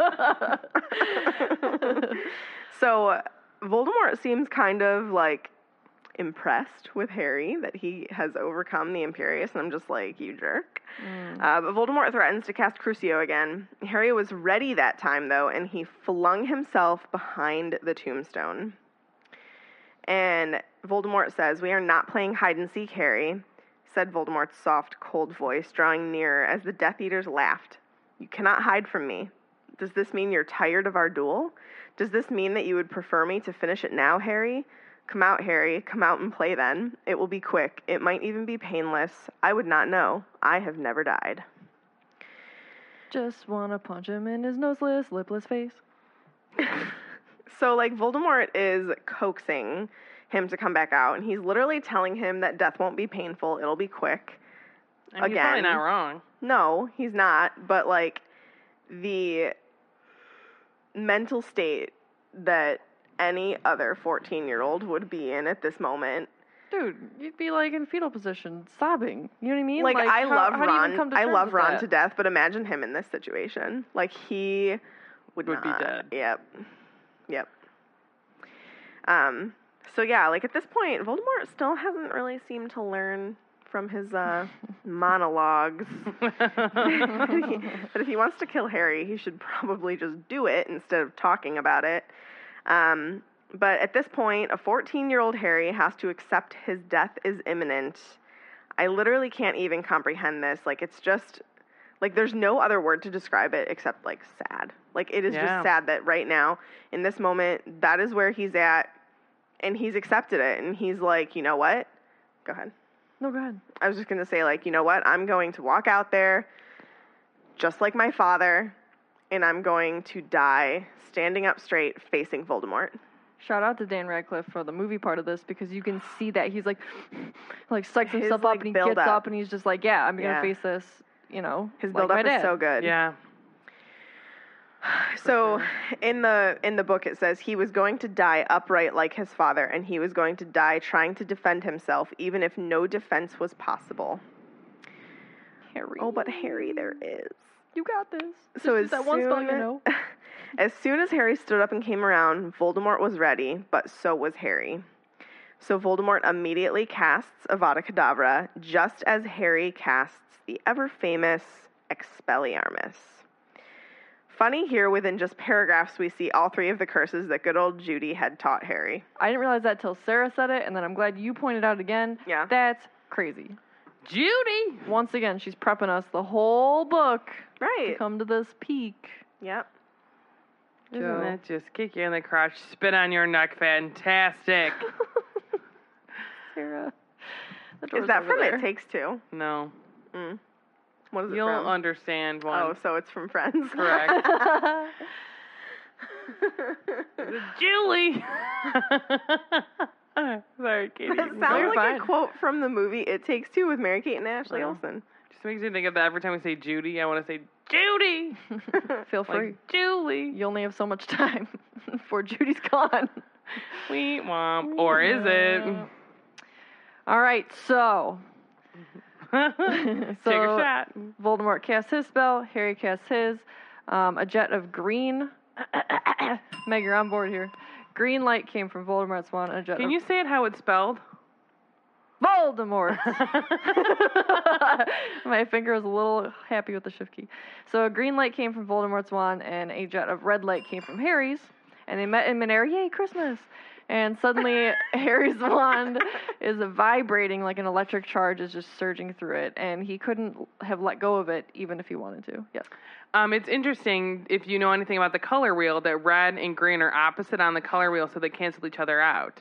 So, Voldemort seems kind of, like, impressed with Harry that he has overcome the Imperius, and I'm just like, you jerk. But Voldemort threatens to cast Crucio again. Harry was ready that time, though, and he flung himself behind the tombstone. And Voldemort says, we are not playing hide-and-seek, Harry, said Voldemort's soft, cold voice, drawing nearer as the Death Eaters laughed. "You cannot hide from me. Does this mean you're tired of our duel? Does this mean that you would prefer me to finish it now, Harry? Come out, Harry. Come out and play then. It will be quick. It might even be painless. I would not know. I have never died." Just wanna punch him in his noseless, lipless face. So, like, Voldemort is coaxing him to come back out, and he's literally telling him that death won't be painful, it'll be quick. And he's probably not wrong. No, he's not, but, like, the mental state that any other 14-year-old would be in at this moment. Dude, you'd be, like, in fetal position, sobbing. You know what I mean? Like I love how Ron. I love Ron to death, but imagine him in this situation. Like, he would be not. dead. Yep. So yeah, like, at this point, Voldemort still hasn't really seemed to learn from his monologues. But if he wants to kill Harry, he should probably just do it instead of talking about it. But at this point, a 14-year-old Harry has to accept his death is imminent. I literally can't even comprehend this. Like, it's just, like, there's no other word to describe it except, like, sad. Like, it is just sad that right now, in this moment, that is where he's at, and he's accepted it. And he's like, you know what? Go ahead. No, go ahead. I was just going to say, like, you know what? I'm going to walk out there just like my father, and I'm going to die standing up straight facing Voldemort. Shout out to Dan Radcliffe for the movie part of this, because you can see that he's like psychs himself up, and he gets up and he's just like, yeah, I'm going to face this, you know. His build-up is so good. Yeah. So in the book it says he was going to die upright like his father, and he was going to die trying to defend himself, even if no defense was possible. Harry. Oh, but Harry, there is. You got this. So is that one spell, you know. As soon as Harry stood up and came around, Voldemort was ready, but so was Harry. So Voldemort immediately casts Avada Kedavra, just as Harry casts the ever-famous Expelliarmus. Funny here, within just paragraphs, we see all three of the curses that good old Judy had taught Harry. I didn't realize that till Sarah said it, and then I'm glad you pointed out again. Yeah. That's crazy. Judy! Once again, she's prepping us the whole book Right. to come to this peak. Yep. Doesn't that just kick you in the crotch, spit on your neck? Fantastic. Sarah. Is that from It Takes Two? No. What is it You'll from? understand one. Oh, so it's from Friends. Correct. Julie! Sorry, Katie. That sounds like a quote from the movie It Takes Two with Mary-Kate and Ashley Olsen. Just makes me think of that every time we say Judy. I want to say Judy. Feel free. Like, Julie. You only have so much time before Judy's gone. Wee womp. Or is it? All right, so. Take a shot. Voldemort casts his spell. Harry casts his. A jet of green. Meg, you're on board here. Green light came from Voldemort's wand. A jet Can you say it how it's spelled? Voldemort. My finger was a little happy with the shift key. So a green light came from Voldemort's wand, and a jet of red light came from Harry's. And they met in midair. Yay, Christmas! And suddenly, Harry's wand is vibrating like an electric charge is just surging through it, and he couldn't have let go of it even if he wanted to. Yes. It's interesting, if you know anything about the color wheel, that red and green are opposite on the color wheel, so they cancel each other out.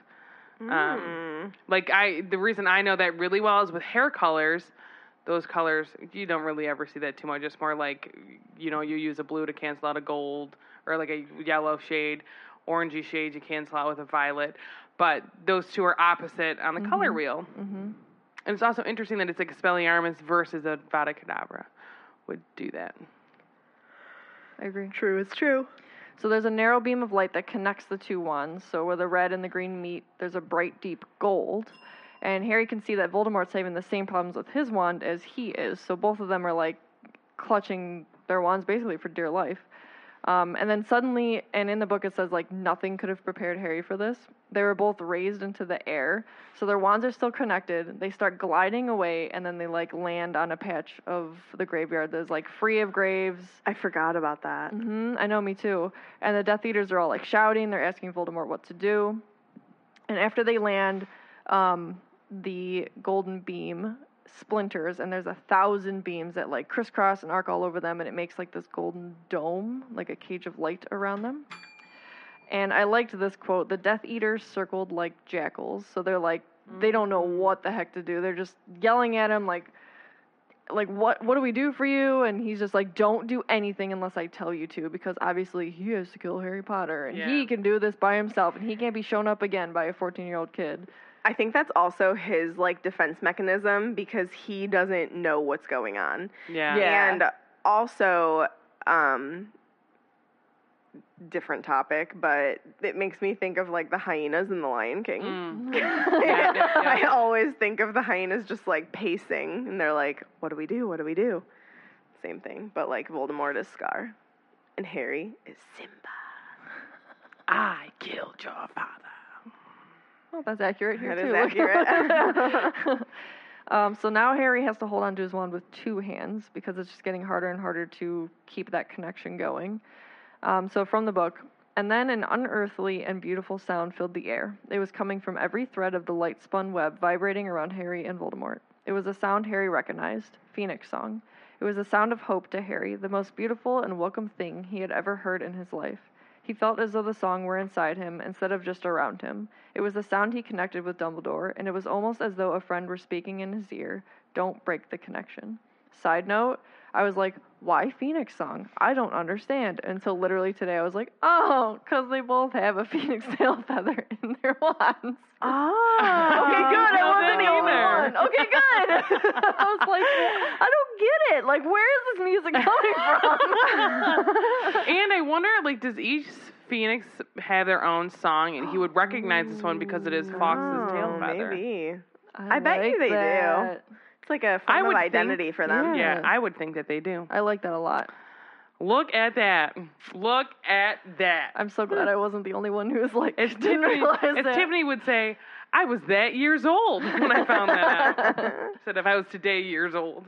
The reason I know that really well is with hair colors. Those colors, you don't really ever see that too much. Just more like, you know, you use a blue to cancel out a gold, or like a yellow shade. Orangey shade you cancel out with a violet. But those two are opposite on the color wheel. And it's also interesting that it's like Expelliarmus versus a Avada Kedavra would do that. I agree. True, it's true. So there's a narrow beam of light that connects the two wands. So where the red and the green meet, there's a bright, deep gold. And Harry can see that Voldemort's having the same problems with his wand as he is. So both of them are like clutching their wands basically for dear life. And then suddenly, and in the book it says like nothing could have prepared Harry for this. They were both raised into the air. So their wands are still connected. They start gliding away, and then they like land on a patch of the graveyard that's like free of graves. I forgot about that. I know, me too. And the Death Eaters are all like shouting. They're asking Voldemort what to do. And after they land, the golden beam splinters, and there's 1,000 beams that like crisscross and arc all over them, and it makes like this golden dome, like a cage of light around them. And I liked this quote: "The Death Eaters circled like jackals." So they're like, they don't know what the heck to do. They're just yelling at him like what do we do for you? And he's just like, don't do anything unless I tell you to, because obviously he has to kill Harry Potter, and he can do this by himself, and he can't be shown up again by a 14-year-old kid. I think that's also his like defense mechanism, because he doesn't know what's going on. Yeah. And also, different topic, but it makes me think of like the hyenas in The Lion King. I always think of the hyenas just like pacing, and they're like, what do we do? What do we do? Same thing, but like Voldemort is Scar, and Harry is Simba. I killed your father. Well, that's accurate here, too. That is accurate. So now Harry has to hold on to his wand with 2 hands, because it's just getting harder and harder to keep that connection going. So from the book, and then an unearthly and beautiful sound filled the air. It was coming from every thread of the light-spun web vibrating around Harry and Voldemort. It was a sound Harry recognized, Phoenix Song. It was a sound of hope to Harry, the most beautiful and welcome thing he had ever heard in his life. He felt as though the song were inside him instead of just around him. It was the sound he connected with Dumbledore, and it was almost as though a friend were speaking in his ear. Don't break the connection. Side note, I was like, why Phoenix Song? I don't understand. Until literally today, I was like, oh, because they both have a phoenix tail feather in their wands. Oh. Okay, good. I wasn't the only one. Okay, good. I was like, I don't get it. Like, where is this music coming from? And I wonder, like, does each phoenix have their own song? And he would recognize this one because it is Fawkes's tail feather. Maybe. I bet you they do. It's like a form of identity for them. Yeah, I would think that they do. I like that a lot. Look at that. Look at that. I'm so glad I wasn't the only one who was like, as Tiffany would say, I was that years old when I found that out. Said if I was today years old.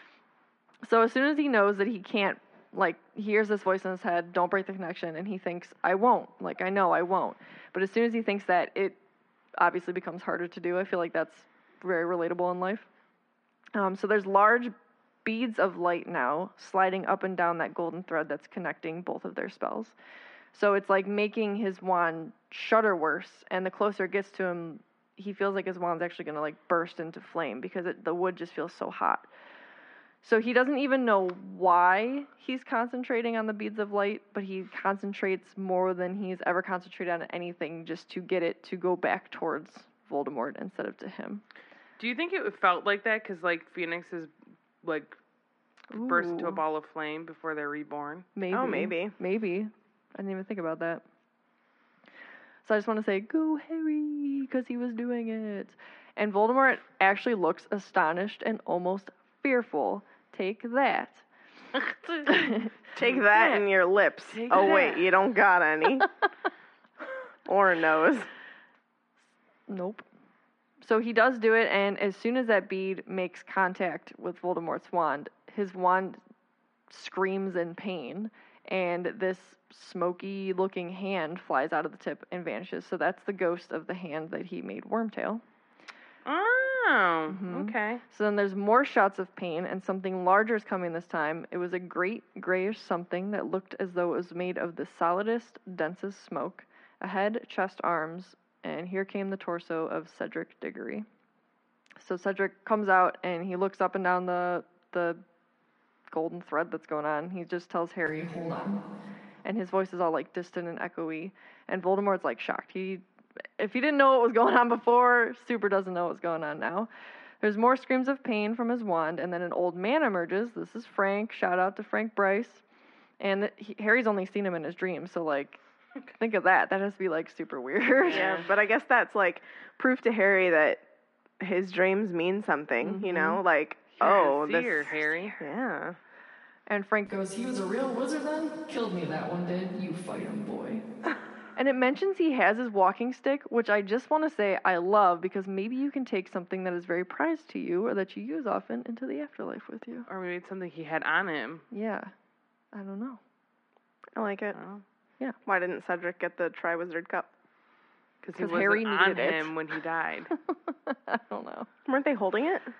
So as soon as he knows that he can't, like, he hears this voice in his head, don't break the connection, and he thinks, I won't. Like, I know I won't. But as soon as he thinks that, it obviously becomes harder to do. I feel like that's very relatable in life. So there's large beads of light now sliding up and down that golden thread that's connecting both of their spells. So it's like making his wand shudder worse, and the closer it gets to him, he feels like his wand's actually going to like burst into flame, because the wood just feels so hot. So he doesn't even know why he's concentrating on the beads of light, but he concentrates more than he's ever concentrated on anything, just to get it to go back towards Voldemort instead of to him. Do you think it felt like that because, like, phoenixes, like, burst into a ball of flame before they're reborn? Maybe. Oh, maybe. Maybe. I didn't even think about that. So I just want to say, go Harry, because he was doing it. And Voldemort actually looks astonished and almost fearful. Take that. Take that in your lips. Wait, you don't got any. Or a nose. Nope. So he does do it, and as soon as that bead makes contact with Voldemort's wand, his wand screams in pain, and this smoky-looking hand flies out of the tip and vanishes. So that's the ghost of the hand that he made Wormtail. Oh, okay. So then there's more shots of pain, and something larger is coming this time. It was a great grayish something that looked as though it was made of the solidest, densest smoke. A head, chest, arms, and here came the torso of Cedric Diggory. So Cedric comes out, and he looks up and down the golden thread that's going on. He just tells Harry, hold on. And his voice is all, like, distant and echoey. And Voldemort's, like, shocked. If he didn't know what was going on before, super doesn't know what's going on now. There's more screams of pain from his wand, and then an old man emerges. This is Frank. Shout out to Frank Bryce. And Harry's only seen him in his dreams, so, like, think of that. That has to be, like, super weird. Yeah, but I guess that's, like, proof to Harry that his dreams mean something, you know? Like, seer, Harry. Yeah. And Frank goes, he was a real wizard then? Killed me, that one did. You fight him, boy. And it mentions he has his walking stick, which I just want to say I love, because maybe you can take something that is very prized to you or that you use often into the afterlife with you. Or maybe it's something he had on him. Yeah. I don't know. I like it. Oh. Yeah. Why didn't Cedric get the Triwizard Cup? Because he wasn't Harry on needed him when he died. I don't know. Weren't they holding it?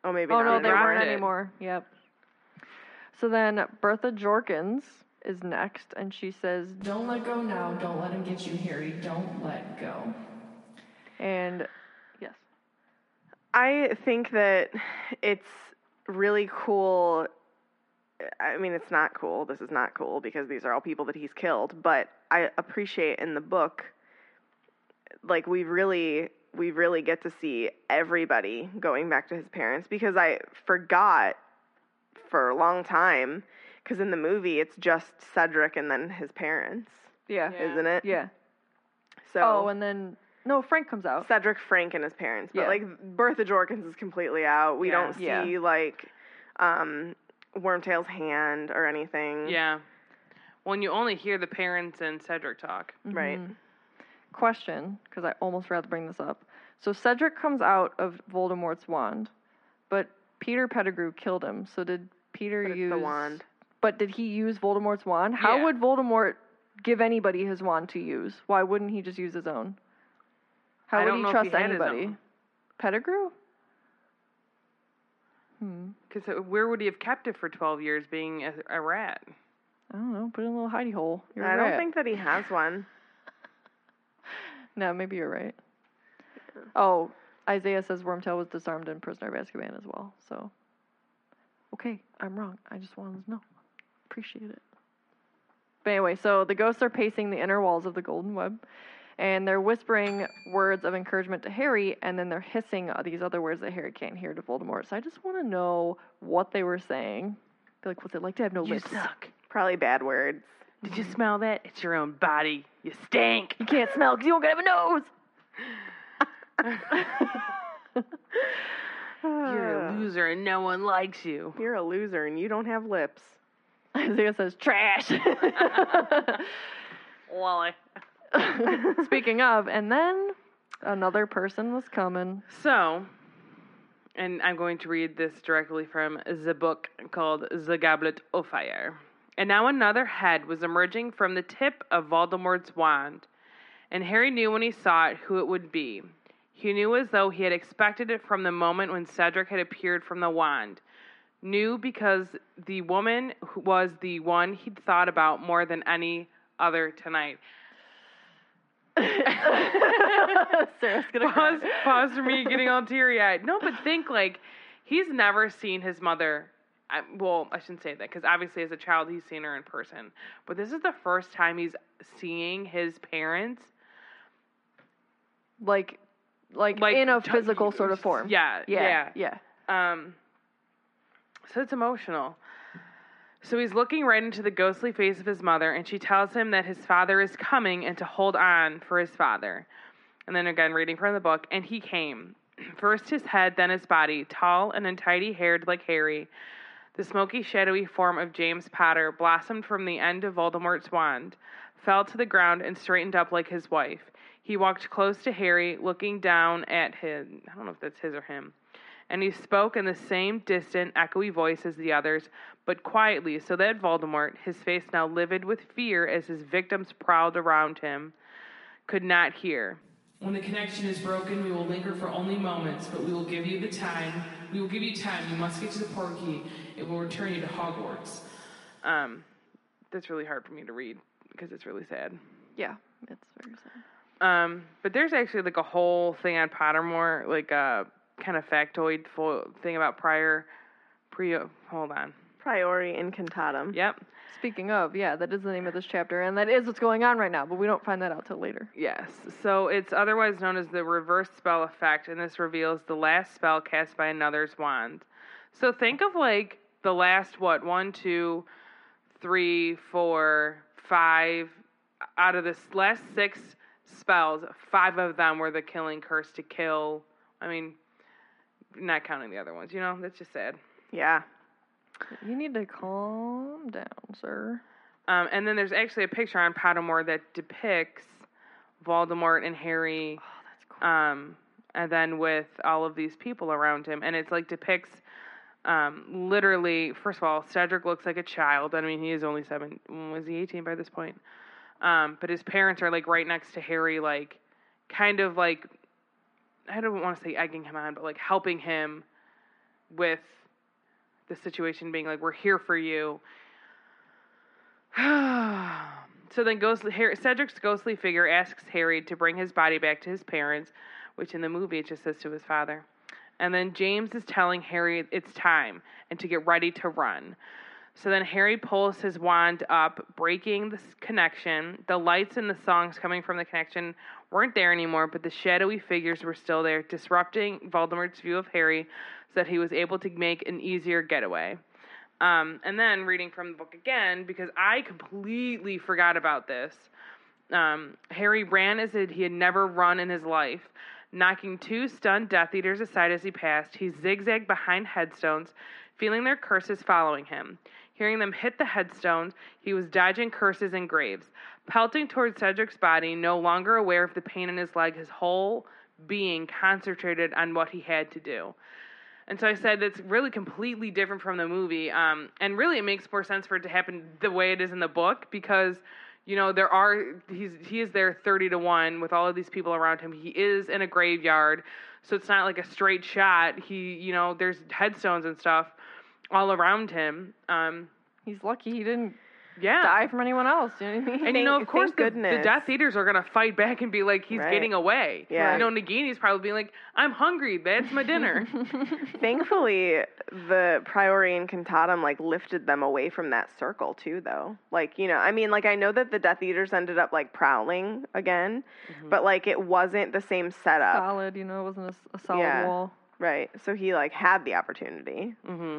Oh, maybe not. Oh, no, they weren't anymore. Yep. So then Bertha Jorkins is next, and she says, "Don't let go now. Don't let him get you, Harry. Don't let go." And, yes. I think that it's really cool. I mean, it's not cool. This is not cool because these are all people that he's killed. But I appreciate in the book, like, we really get to see everybody going back to his parents, because I forgot for a long time, because in the movie it's just Cedric and then his parents. Yeah. Isn't it? Yeah. So. Oh, and then no, Frank comes out. Cedric, Frank, and his parents, but like Bertha Jorkins is completely out. We don't see like Wormtail's hand or anything. Yeah. When you only hear the parents and Cedric talk. Mm-hmm. Right. Question, because I almost forgot to bring this up. So Cedric comes out of Voldemort's wand, but Peter Pettigrew killed him. So did Peter use the wand? But did he use Voldemort's wand? How would Voldemort give anybody his wand to use? Why wouldn't he just use his own? How would he trust anybody? Pettigrew? Because where would he have kept it for 12 years being a rat? I don't know. Put it in a little hidey hole. I don't think that he has one. No, maybe you're right. Oh, Isaiah says Wormtail was disarmed in Prisoner of Azkaban as well. So, okay, I'm wrong. I just wanted to know. Appreciate it. But anyway, so the ghosts are pacing the inner walls of the Golden Web, and they're whispering words of encouragement to Harry, and then they're hissing these other words that Harry can't hear to Voldemort. So I just want to know what they were saying. Be like, what's it like to have no lips? You suck. Probably bad words. Did you smell that? It's your own body. You stink. You can't smell because you don't have a nose. You're a loser and no one likes you. You're a loser and you don't have lips. Isaiah says, trash. Wally. Speaking of, and then another person was coming. So, and I'm going to read this directly from the book called The Goblet of Fire. And now another head was emerging from the tip of Voldemort's wand, and Harry knew when he saw it who it would be. He knew as though he had expected it from the moment when Cedric had appeared from the wand. Knew because the woman was the one he'd thought about more than any other tonight. Sarah's gonna pause for me getting all teary-eyed. No, but think, like, he's never seen his mother. Well, I shouldn't say that, because obviously as a child he's seen her in person. But this is the first time he's seeing his parents. Like in a physical sort of form. Yeah. So it's emotional. So he's looking right into the ghostly face of his mother, and she tells him that his father is coming and to hold on for his father. And then again, reading from the book, and he came. First his head, then his body, tall and untidy-haired like Harry. The smoky, shadowy form of James Potter blossomed from the end of Voldemort's wand, fell to the ground, and straightened up like his wife. He walked close to Harry, looking down at him. I don't know if that's his or him. And he spoke in the same distant, echoey voice as the others, but quietly, so that Voldemort, his face now livid with fear as his victims prowled around him, could not hear. When the connection is broken, we will linger for only moments, but we will give you the time. We will give you time. You must get to the Portkey. It will return you to Hogwarts. That's really hard for me to read because it's really sad. Yeah, it's very sad. But there's actually like a whole thing on Pottermore, like a kind of factoid thing about Priori Incantatem. Yep. Speaking of, yeah, that is the name of this chapter, and that is what's going on right now, but we don't find that out till later. Yes. So it's otherwise known as the reverse spell effect, and this reveals the last spell cast by another's wand. So think of like the last, 1, 2, 3, 4, 5, out of the last 6 spells, 5 of them were the killing curse to kill. I mean, not counting the other ones, you know? That's just sad. Yeah. You need to calm down, sir. And then there's actually a picture on Pottermore that depicts Voldemort and Harry. Oh, that's cool. And then with all of these people around him. And it's like depicts literally, first of all, Cedric looks like a child. I mean, he is only 7. Was he 18 by this point? But his parents are like right next to Harry, like kind of like, I don't want to say egging him on, but like helping him with the situation being like, we're here for you. So then Cedric's ghostly figure asks Harry to bring his body back to his parents, which in the movie it just says to his father. And then James is telling Harry it's time and to get ready to run. So then Harry pulls his wand up, breaking the connection. The lights and the songs coming from the connection weren't there anymore, but the shadowy figures were still there, disrupting Voldemort's view of Harry so that he was able to make an easier getaway. And then reading from the book again, because I completely forgot about this, Harry ran as if he had never run in his life. Knocking 2 stunned Death Eaters aside as he passed, he zigzagged behind headstones, feeling their curses following him. Hearing them hit the headstones, he was dodging curses and graves. Pelting towards Cedric's body, no longer aware of the pain in his leg, his whole being concentrated on what he had to do. And so I said it's really completely different from the movie, and really it makes more sense for it to happen the way it is in the book, because he is there 30-1 with all of these people around him. He is in a graveyard, so it's not like a straight shot. There's headstones and stuff all around him. He's lucky he didn't die from anyone else. You know what I mean? And of course the Death Eaters are gonna fight back and be like, he's getting away. Yeah. Nagini's probably being like, I'm hungry, that's my dinner. Thankfully, the Priori Incantatem lifted them away from that circle too, though. I know that the Death Eaters ended up prowling again, but it wasn't the same setup. Solid, it wasn't a solid wall. Right. So he had the opportunity. Mm-hmm.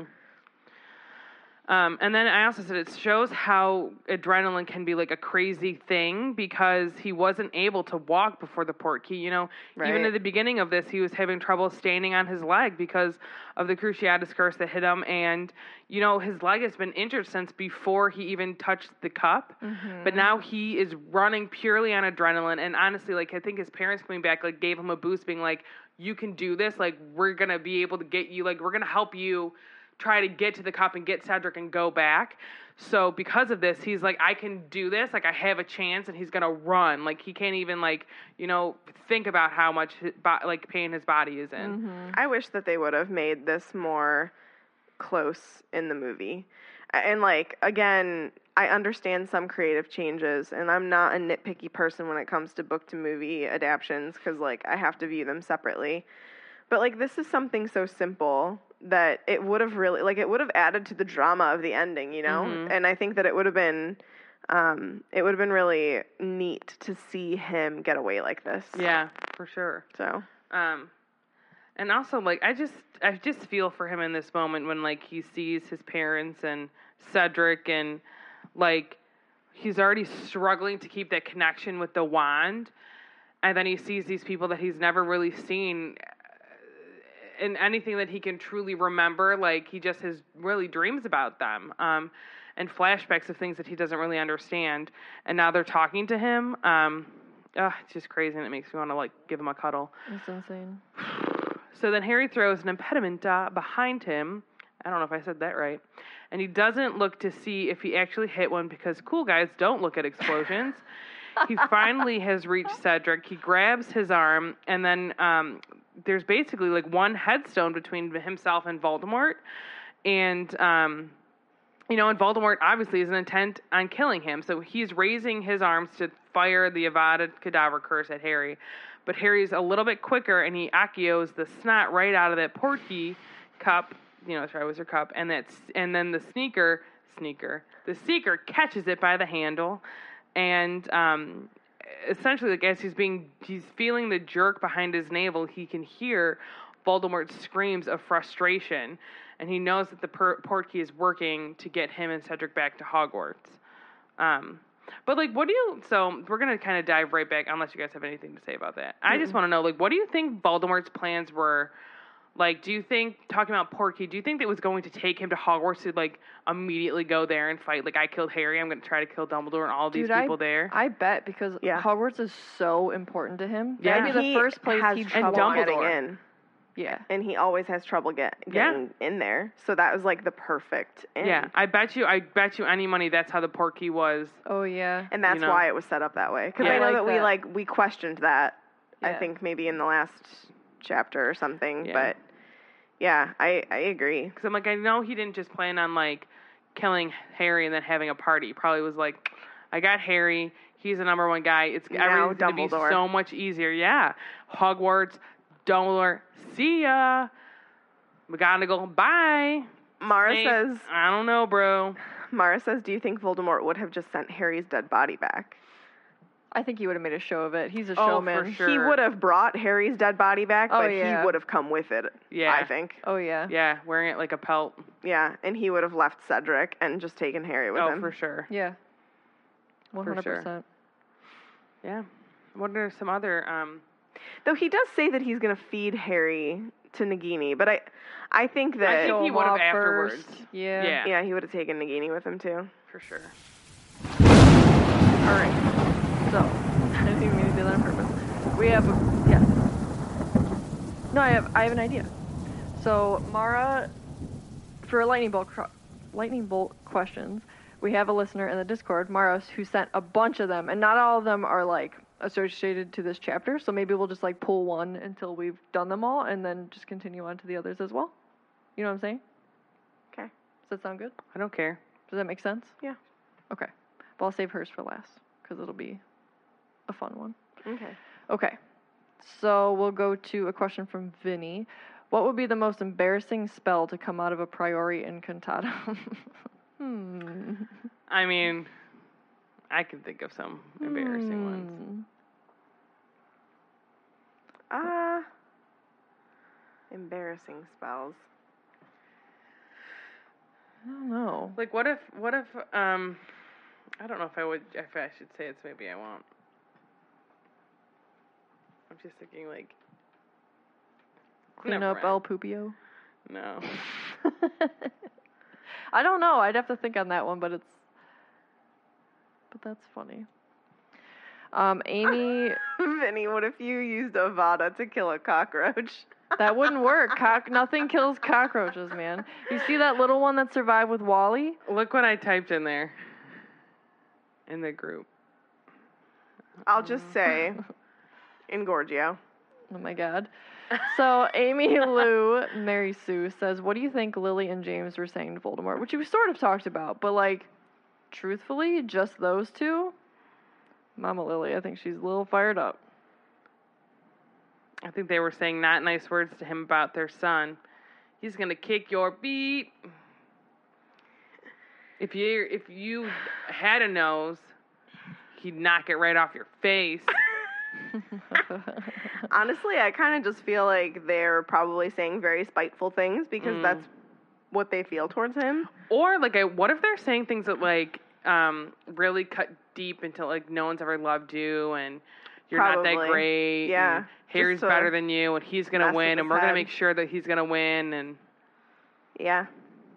And then I also said it shows how adrenaline can be a crazy thing, because he wasn't able to walk before the Portkey. Even at the beginning of this, he was having trouble standing on his leg because of the Cruciatus Curse that hit him. And, his leg has been injured since before he even touched the cup. Mm-hmm. But now he is running purely on adrenaline. And honestly, I think his parents coming back, gave him a boost, being like, you can do this. We're going to be able to get you, we're going to help you try to get to the cup and get Cedric and go back. So because of this, he's like, I can do this. I have a chance, and he's going to run. He can't even, think about how much, pain his body is in. Mm-hmm. I wish that they would have made this more close in the movie. And, again, I understand some creative changes, and I'm not a nitpicky person when it comes to book to movie adaptions, because, I have to view them separately. But, this is something so simple that it would have really, it would have added to the drama of the ending, Mm-hmm. And I think that it would have been really neat to see him get away like this. Yeah, for sure. So, and also, I just feel for him in this moment when, he sees his parents and Cedric, and, he's already struggling to keep that connection with the wand, and then he sees these people that he's never really seen in anything that he can truly remember. He just has really dreams about them, and flashbacks of things that he doesn't really understand. And now they're talking to him. It's just crazy, and it makes me want to give him a cuddle. That's insane. So then Harry throws an impedimenta behind him. I don't know if I said that right. And he doesn't look to see if he actually hit one, because cool guys don't look at explosions. He finally has reached Cedric. He grabs his arm, and then there's basically one headstone between himself and Voldemort. And, and Voldemort obviously is intent on killing him. So he's raising his arms to fire the Avada Kedavra curse at Harry. But Harry's a little bit quicker, and he Accios the snot right out of that Portkey cup, Triwizard Cup, and then the Seeker catches it by the handle. And essentially, as he's feeling the jerk behind his navel, he can hear Voldemort's screams of frustration, and he knows that the Portkey is working to get him and Cedric back to Hogwarts. But so we're gonna kind of dive right back, unless you guys have anything to say about that. I just want to know, what do you think Voldemort's plans were? Do you think, talking about Portkey, do you think it was going to take him to Hogwarts to, immediately go there and fight? I killed Harry, I'm going to try to kill Dumbledore and all these people there? I bet, because Hogwarts is so important to him. Yeah. That'd be the first place he'd trouble getting in. Yeah. And he always has trouble getting in there. So that was, the perfect end. Yeah, I bet you any money that's how the Portkey was. Oh, yeah. And that's why it was set up that way. Because I know that we questioned that, I think, maybe in the last chapter or something, but Yeah, I agree. Because I'm like, I know he didn't just plan on, like, killing Harry and then having a party. He probably was like, I got Harry. He's the number one guy. Everything's going to be so much easier. Yeah. Hogwarts, Dumbledore, see ya. McGonagall, bye. Mara Snape, says... I don't know, bro. Mara says, do you think Voldemort would have just sent Harry's dead body back? I think he would have made a show of it. He's a showman. For sure. He would have brought Harry's dead body back, but he would have come with it, I think. Oh, yeah. Yeah, wearing it like a pelt. Yeah, and he would have left Cedric and just taken Harry with him. Oh, for sure. Yeah. 100%. For sure. Yeah. What are some other... Though he does say that he's going to feed Harry to Nagini, but I think that... I think he would have afterwards. Yeah. Yeah, he would have taken Nagini with him, too. For sure. All right. So, I didn't even mean to do that on purpose. We have... No, I have an idea. So, Mara, for lightning bolt questions, we have a listener in the Discord, Mara, who sent a bunch of them, and not all of them are, like, associated to this chapter, so maybe we'll just, like, pull one until we've done them all, and then just continue on to the others as well. You know what I'm saying? Okay. Does that sound good? I don't care. Does that make sense? Yeah. Okay. Well, I'll save hers for last, because it'll be a fun one. Okay. Okay. So we'll go to a question from Vinny. What would be the most embarrassing spell to come out of a Priori Incantatum? I mean, I can think of some embarrassing ones. Embarrassing spells. I don't know. Like, what if, I don't know if I should say it, so maybe I won't. I'm just thinking, like... Clean up El Pupio? No. I don't know. I'd have to think on that one, but that's funny. Amy... Vinny, what if you used Avada to kill a cockroach? That wouldn't work. Nothing kills cockroaches, man. You see that little one that survived with Wally? Look what I typed in there. In the group. I'll just say, Engorgio. Oh my god. So, Amy Lou Mary Sue says, what do you think Lily and James were saying to Voldemort? Which we sort of talked about, but, like, truthfully, just those two? Mama Lily, I think she's a little fired up. I think they were saying not nice words to him about their son. He's gonna kick your beat. If you had a nose, he'd knock it right off your face. Honestly, I kind of just feel like they're probably saying very spiteful things because that's what they feel towards him. Or, like, what if they're saying things that, like, really cut deep into, like, no one's ever loved you and you're not that great. Yeah. And Harry's better than you and he's going to win and we're going to make sure that he's going to win. And yeah.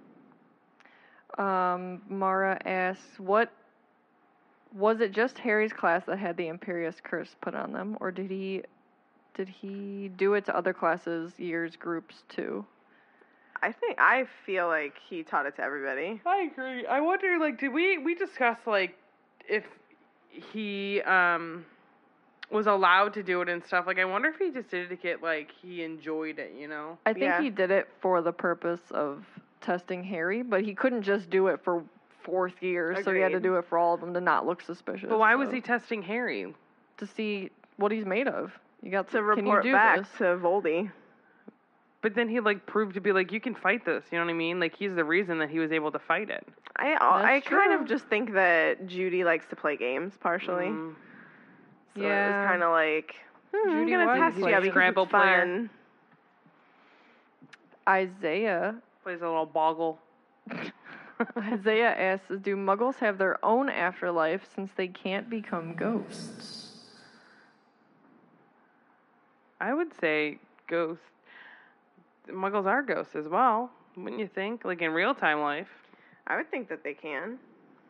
Mara asks, was it just Harry's class that had the Imperius Curse put on them, or did he do it to other classes, years, groups too? I feel like he taught it to everybody. I agree. I wonder, like, did we discuss, like, if he was allowed to do it and stuff? Like, I wonder if he just did it to get, like, he enjoyed it, you know? I think he did it for the purpose of testing Harry, but he couldn't just do it for fourth year, so he had to do it for all of them to not look suspicious. But why was he testing Harry? To see what he's made of. You got to report back to Voldy. But then he, like, proved to be, like, you can fight this, you know what I mean? Like, he's the reason that he was able to fight it. I kind of just think that Judy likes to play games, partially. So it was kind of like, Judy, I'm going to test you because it's fun. Isaiah plays a little boggle. Isaiah asks, do muggles have their own afterlife since they can't become ghosts? I would say ghosts. Muggles are ghosts as well, wouldn't you think? Like in real-time life. I would think that they can.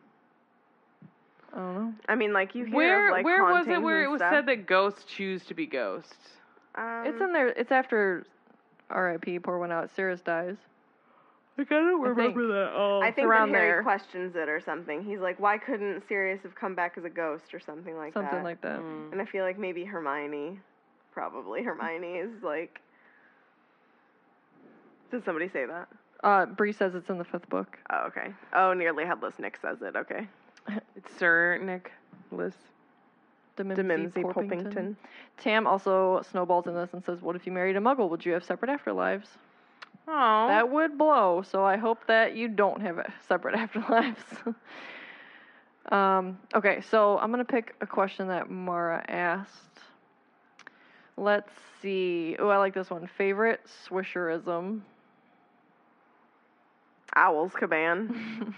I don't know. I mean, like, you hear of, like, where was it hauntings where and it was stuff. said that ghosts choose to be ghosts? It's in there. It's after R.I.P. Pour one out. Sirius dies. Like, I don't remember that. Oh, I think around that Harry there. questions it or something. He's like, why couldn't Sirius have come back as a ghost or something like that? Something like that. And I feel like maybe Hermione is like, Did somebody say that? Bree says it's in the 5th book. Oh, okay. Oh, Nearly Headless Nick says it. Okay. It's Sir Nicholas Dimimsy Porpington. Tam also snowballs in this and says, what if you married a muggle? Would you have separate afterlives? Oh. That would blow, so I hope that you don't have separate afterlives. Okay, so I'm going to pick a question that Mara asked. Let's see. Oh, I like this one. Favorite Swisherism? Owl's Caban.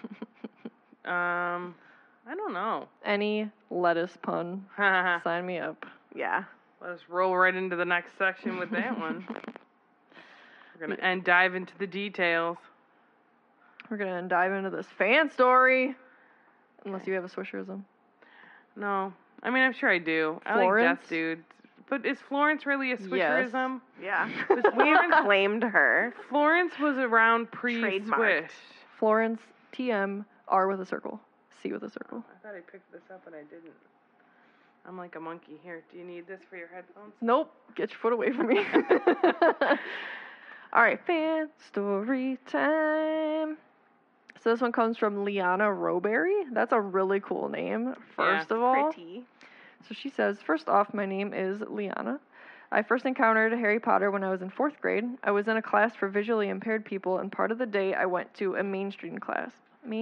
I don't know. Any lettuce pun. Sign me up. Yeah. Let us roll right into the next section with that one. We're going to dive into the details. We're going to dive into this fan story. Unless you have a Swisherism. No. I mean, I'm sure I do. Florence? I like Death Dude. But is Florence really a Swisherism? Yes. Yeah. We claimed her. Florence was around pre-Swish. Florence, TM, R with a circle. C with a circle. I thought I picked this up, but I didn't. I'm like a monkey. Here, do you need this for your headphones? Nope. Get your foot away from me. All right, fan story time. So this one comes from Liana Roberry. That's a really cool name, first of all. Pretty. So she says, first off, my name is Liana. I first encountered Harry Potter when I was in 4th grade. I was in a class for visually impaired people, and part of the day I went to a mainstream class.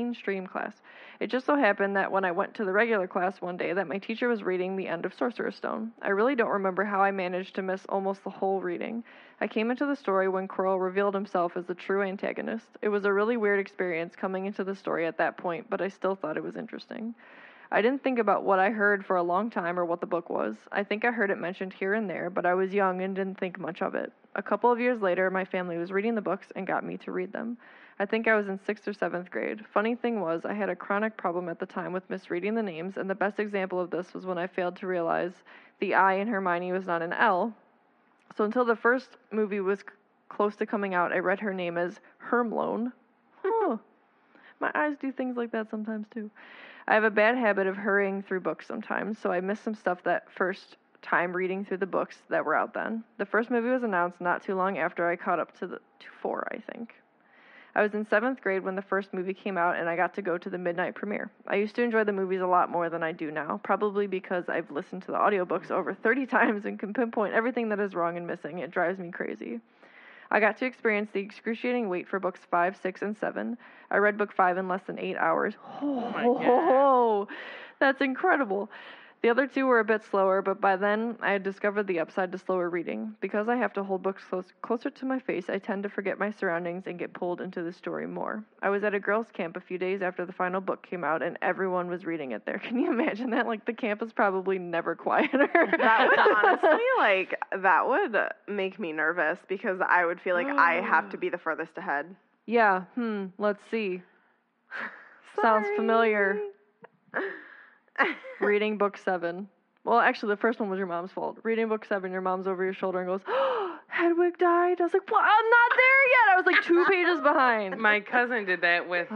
It just so happened that when I went to the regular class one day that my teacher was reading the end of Sorcerer's Stone. I really don't remember how I managed to miss almost the whole reading. I came into the story when Quirrell revealed himself as the true antagonist. It was a really weird experience coming into the story at that point, but I still thought it was interesting. I didn't think about what I heard for a long time or what the book was. I think I heard it mentioned here and there, but I was young and didn't think much of it. A couple of years later, my family was reading the books and got me to read them. I think I was in 6th or 7th grade. Funny thing was, I had a chronic problem at the time with misreading the names, and the best example of this was when I failed to realize the I in Hermione was not an L. So until the first movie was close to coming out, I read her name as Hermlone. Oh, my eyes do things like that sometimes too. I have a bad habit of hurrying through books sometimes, so I missed some stuff that first time reading through the books that were out then. The first movie was announced not too long after I caught up to 4, I think. I was in 7th grade when the first movie came out, and I got to go to the midnight premiere. I used to enjoy the movies a lot more than I do now, probably because I've listened to the audiobooks over 30 times and can pinpoint everything that is wrong and missing. It drives me crazy. I got to experience the excruciating wait for books 5, 6, and 7. I read book 5 in less than 8 hours. Oh, that's incredible. The other 2 were a bit slower, but by then I had discovered the upside to slower reading. Because I have to hold books closer to my face, I tend to forget my surroundings and get pulled into the story more. I was at a girls' camp a few days after the final book came out, and everyone was reading it there. Can you imagine that? Like, the camp is probably never quieter. That would honestly, that would make me nervous because I would feel like I have to be the furthest ahead. Yeah, let's see. Sounds familiar. Reading book 7. Well, actually, the first one was your mom's fault. Reading book 7, your mom's over your shoulder and goes, oh, Hedwig died. I was like, what? I'm not there yet. I was like 2 pages behind. My cousin did that with,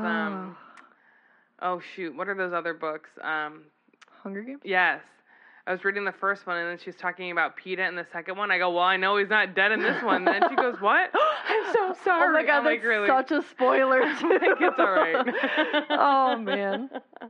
oh, shoot. What are those other books? Hunger Games? Yes. I was reading the first one, and then she was talking about PETA in the second one. I go, well, I know he's not dead in this one. Then she goes, what? I'm so sorry. Oh, my God, that's really? Such a spoiler, too. I think it's all right. Oh, man.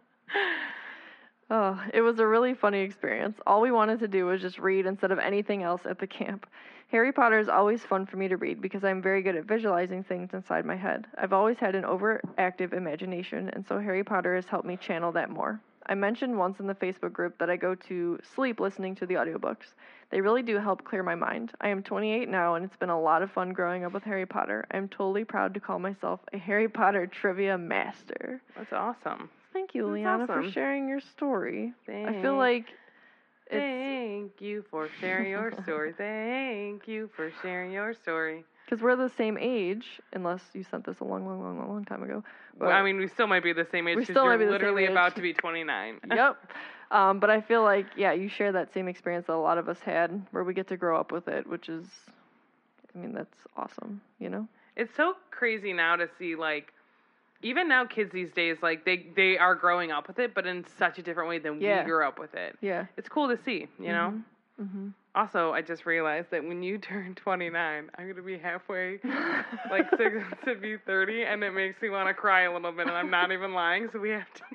Oh, it was a really funny experience. All we wanted to do was just read instead of anything else at the camp. Harry Potter is always fun for me to read because I'm very good at visualizing things inside my head. I've always had an overactive imagination, and so Harry Potter has helped me channel that more. I mentioned once in the Facebook group that I go to sleep listening to the audiobooks. They really do help clear my mind. I am 28 now, and it's been a lot of fun growing up with Harry Potter. I'm totally proud to call myself a Harry Potter trivia master. That's awesome. Thank you, Liana, for sharing your story. Thanks. I feel like Thank you for sharing your story. Thank you for sharing your story. Because we're the same age, unless you sent this a long time ago. Well, I mean, we still might be the same age because you're literally about to be 29. Yep. But I feel like, you share that same experience that a lot of us had, where we get to grow up with it, which is, I mean, that's awesome, you know? It's so crazy now to see, like, even now kids these days, like, they are growing up with it, but in such a different way than we grew up with it. Yeah. It's cool to see, you know? Mm-hmm. Also, I just realized that when you turn 29, I'm going to be halfway, like 6 to be 30, and it makes me want to cry a little bit, and I'm not even lying, so we have to.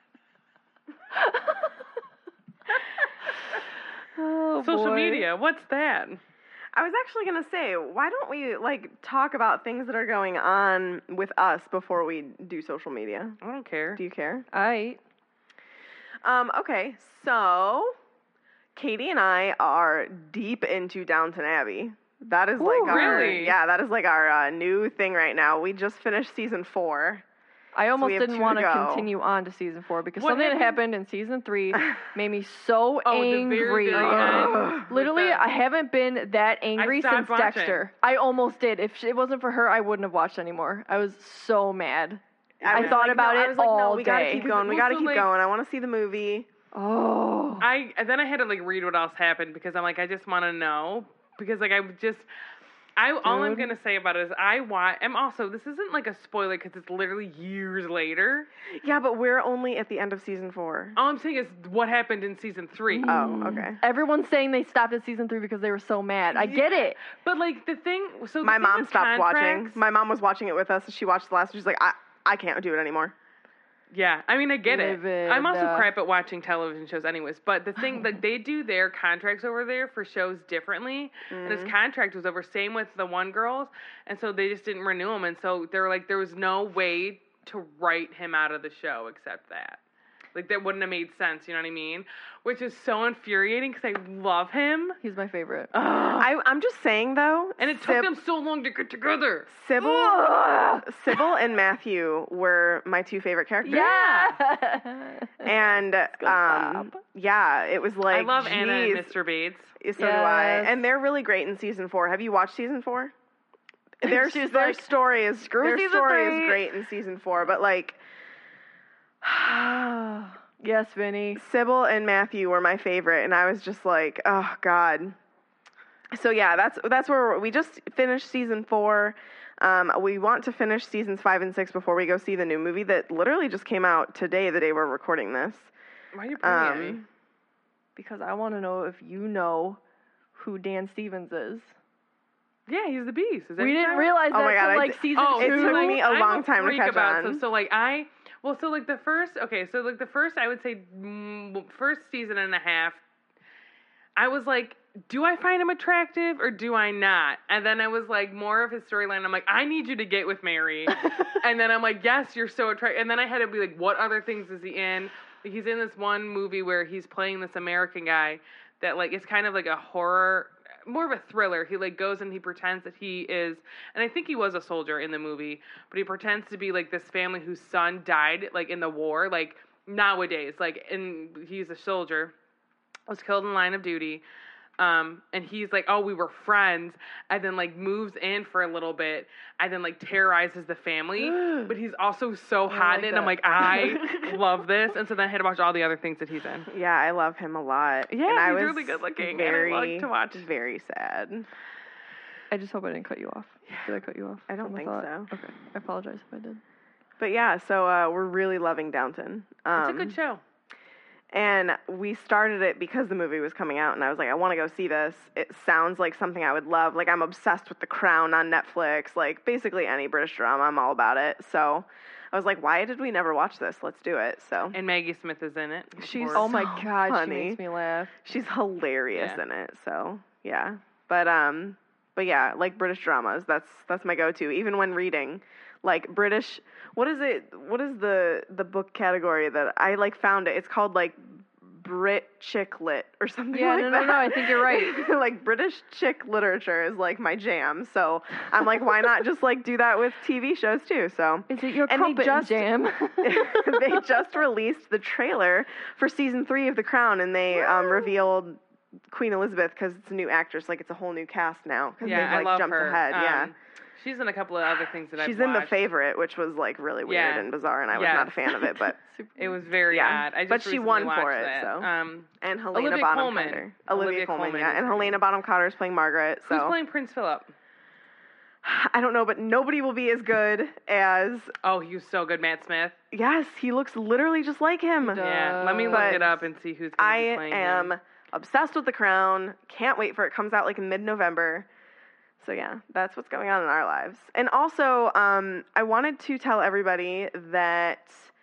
Social media, what's that? I was actually going to say, why don't we, talk about things that are going on with us before we do social media? I don't care. Do you care? Okay, so Katie and I are deep into Downton Abbey. That is that is our new thing right now. We just finished season 4. I almost didn't want to continue on to season 4 because something that happened in season 3 made me so angry. Literally, I haven't been that angry since Dexter. I almost did. If it wasn't for her, I wouldn't have watched anymore. I was so mad. I thought about it all we day. Gotta keep going. We gotta keep going. I want to see the movie. Oh. Then I had to read what else happened because I'm I just want to know because all I'm going to say about it is I'm also, this isn't a spoiler because it's literally years later. Yeah, but we're only at the end of season 4. All I'm saying is what happened in season 3. Oh, okay. Everyone's saying they stopped at season 3 because they were so mad. I get it. But the thing, so my mom stopped watching. My mom was watching it with us. She watched the last one. She's like, I can't do it anymore. Yeah, I mean, I get it. I'm also crap at watching television shows anyways, but the thing, they do their contracts over there for shows differently, and his contract was over, same with the one girls, and so they just didn't renew him, and so they were there was no way to write him out of the show except that. That wouldn't have made sense, you know what I mean? Which is so infuriating because I love him. He's my favorite. I'm just saying, though. And it took them so long to get together. Sybil and Matthew were my 2 favorite characters. Yeah. And, it was I love Anna and Mr. Bates. So do I. And they're really great in season 4. Have you watched season 4? Their story is great in season 4, but yes, Vinny. Sybil and Matthew were my favorite, and I was just oh God. So yeah, that's where we just finished season 4. We want to finish seasons 5 and 6 before we go see the new movie that literally just came out today, the day we're recording this. Why are you bringing me? Because I want to know if you know who Dan Stevens is. Yeah, he's the Beast. We didn't realize that until season 2. It took me a long time to catch on. The first, I would say, first season and a half, I was do I find him attractive or do I not? And then I was more of his storyline. I'm I need you to get with Mary. And then I'm yes, you're so attractive. And then I had to be what other things is he in? He's in this one movie where he's playing this American guy that it's kind of a horror, more of a thriller. He goes and he pretends that he is, and I think he was a soldier in the movie, but he pretends to be this family whose son died in the war, nowadays, and he's a soldier, was killed in line of duty, and he's oh, we were friends, and then moves in for a little bit, and then terrorizes the family, but he's also so hot in it, and I'm I love this, and so then I had to watch all the other things that he's in. Yeah, I love him a lot. Yeah, and I he's was really good looking, and I like to watch. Very sad. I just hope I didn't cut you off. Did I cut you off? I don't think so. Okay, I apologize if I did. But yeah, so we're really loving Downton. It's a good show. And we started it because the movie was coming out, and I was I want to go see this. It sounds like something I would love. I'm obsessed with The Crown on Netflix. Basically any British drama, I'm all about it. So I was why did we never watch this? Let's do it. So. And Maggie Smith is in it. She's oh my God, funny. She makes me laugh. She's hilarious in it. So yeah, but yeah, British dramas. That's my go-to. Even when reading, British. What is it? What is the book category that I found it? It's called Brit chick lit or something that. No, I think you're right. British chick literature is my jam. So I'm why not just do that with TV shows too? So is it your crumpet jam? They just released the trailer for season 3 of The Crown, and they revealed Queen Elizabeth because it's a new actress. It's a whole new cast now because they've I love jumped her. ahead. She's in a couple of other things that I've watched. She's in The Favorite, which was really weird and bizarre, and I was not a fan of it. But it was very odd. But she won for it. That. So and Helena Bonham Carter. Olivia Colman, and Helena Bonham Carter is playing Margaret. So who's playing Prince Philip? I don't know, but nobody will be as good as. Oh, he was so good, Matt Smith. Yes, he looks literally just like him. Yeah, let me look it up and see who's going to be playing him. obsessed with The Crown. Can't wait for it. Comes out like in mid-November. So yeah, that's what's going on in our lives. And also, I wanted to tell everybody that